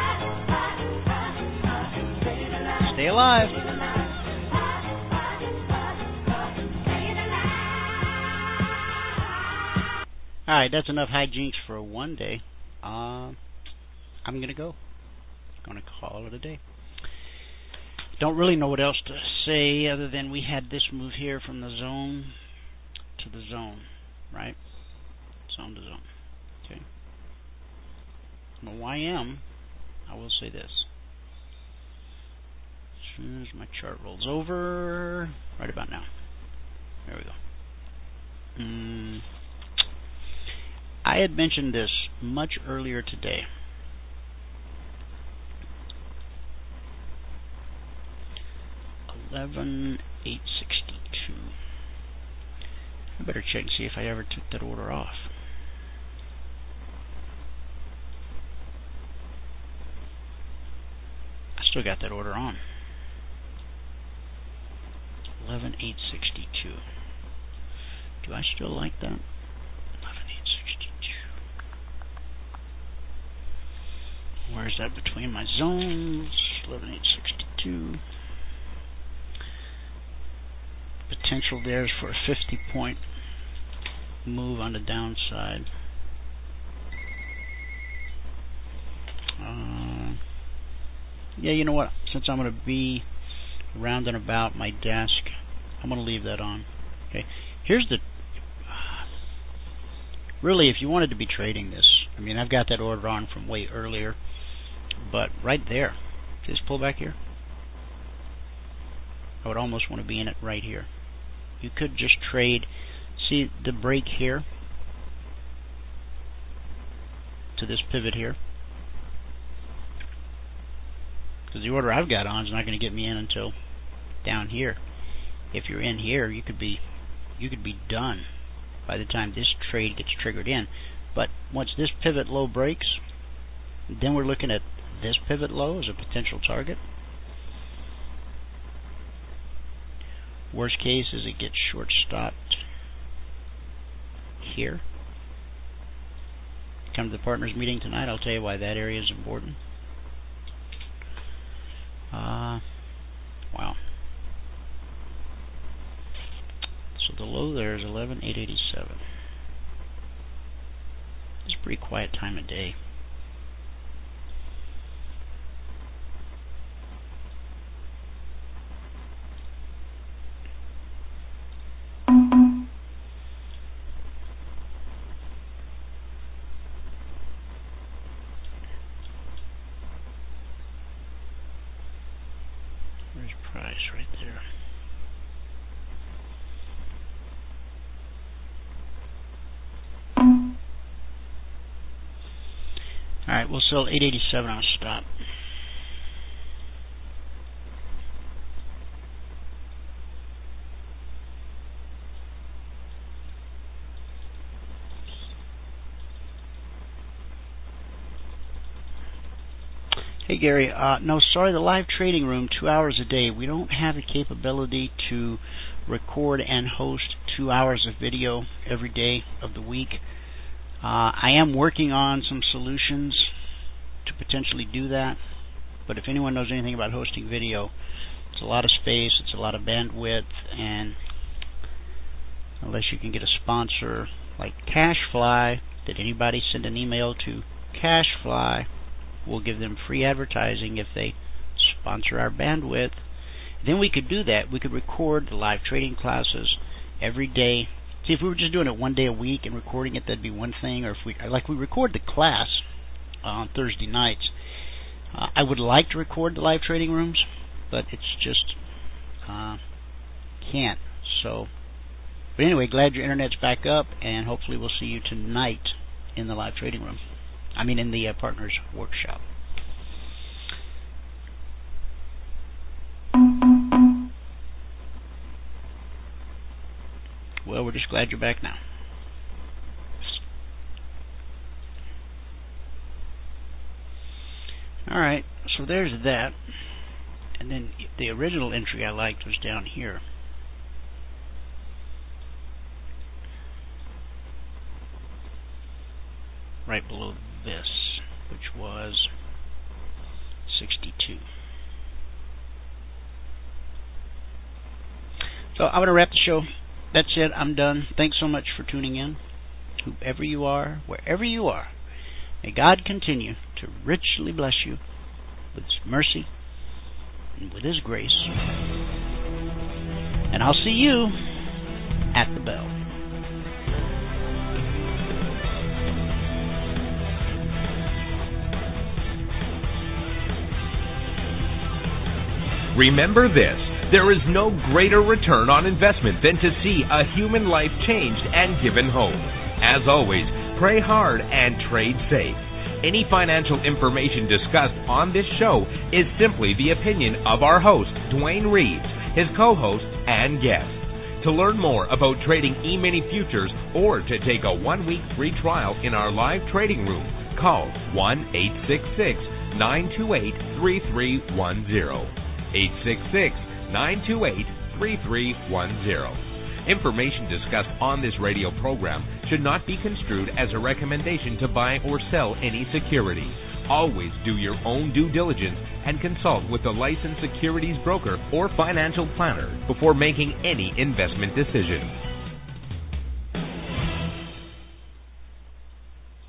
Stay alive. All right, that's enough hijinks for one day. Uh, I'm going to go. Going to call it a day. Don't really know what else to say other than we had this move here from the zone to the zone, right? Zone to zone. Okay. I'm a Y M. I will say this. As soon as my chart rolls over, right about now. There we go. Mm, I had mentioned this much earlier today. Eleven eight sixty two. I better check and see if I ever took that order off. I still got that order on. Eleven eight sixty two. Do I still like that? Eleven eight sixty two. Where's that between my zones? Eleven eight sixty two. Potential there is for a fifty point move on the downside. Uh, yeah, you know what? Since I'm going to be around and about my desk, I'm going to leave that on. Okay. Here's the. Uh, really, if you wanted to be trading this, I mean, I've got that order on from way earlier, but right there, see this pullback here? I would almost want to be in it right here. You could just trade, see the break here to this pivot here, because the order I've got on is not going to get me in until down here. If you're in here, you could be you could be done by the time this trade gets triggered in. But once this pivot low breaks, then we're looking at this pivot low as a potential target. Worst case is it gets short stopped here. Come to the partners meeting tonight. I'll tell you why that area is important. Uh, wow. So the low there is eleven eight eighty-seven. It's a pretty quiet time of day. Where's price? Right there. Alright, we'll sell eight eighty-seven on a stop. Hey Gary, uh, no, sorry, the live trading room, two hours a day. We don't have the capability to record and host two hours of video every day of the week. Uh, I am working on some solutions to potentially do that, but if anyone knows anything about hosting video, it's a lot of space, it's a lot of bandwidth, and unless you can get a sponsor like CashFly, did anybody send an email to CashFly? We'll give them free advertising if they sponsor our bandwidth. Then we could do that. We could record the live trading classes every day. See, if we were just doing it one day a week and recording it, that'd be one thing. Or if we, like, we record the class uh, on Thursday nights. Uh, I would like to record the live trading rooms, but it's just uh, can't. So, but anyway, glad your internet's back up, and hopefully we'll see you tonight in the live trading room. I mean, in the uh, partners workshop. Well, we're just glad you're back now. All right, so there's that. And then the original entry I liked was down here. Right below this, which was sixty-two. So I'm going to wrap the show. That's it. I'm done. Thanks so much for tuning in. Whoever you are, wherever you are, may God continue to richly bless you with His mercy and with His grace. And I'll see you at the bell. Remember this, there is no greater return on investment than to see a human life changed and given hope. As always, pray hard and trade safe. Any financial information discussed on this show is simply the opinion of our host, Dwayne Reeves, his co-host, and guest. To learn more about trading E-mini futures or to take a one-week free trial in our live trading room, call one eight six six, nine two eight, three three one zero. eight six six, nine two eight, three three one zero. Information discussed on this radio program should not be construed as a recommendation to buy or sell any security. Always do your own due diligence and consult with a licensed securities broker or financial planner before making any investment decisions.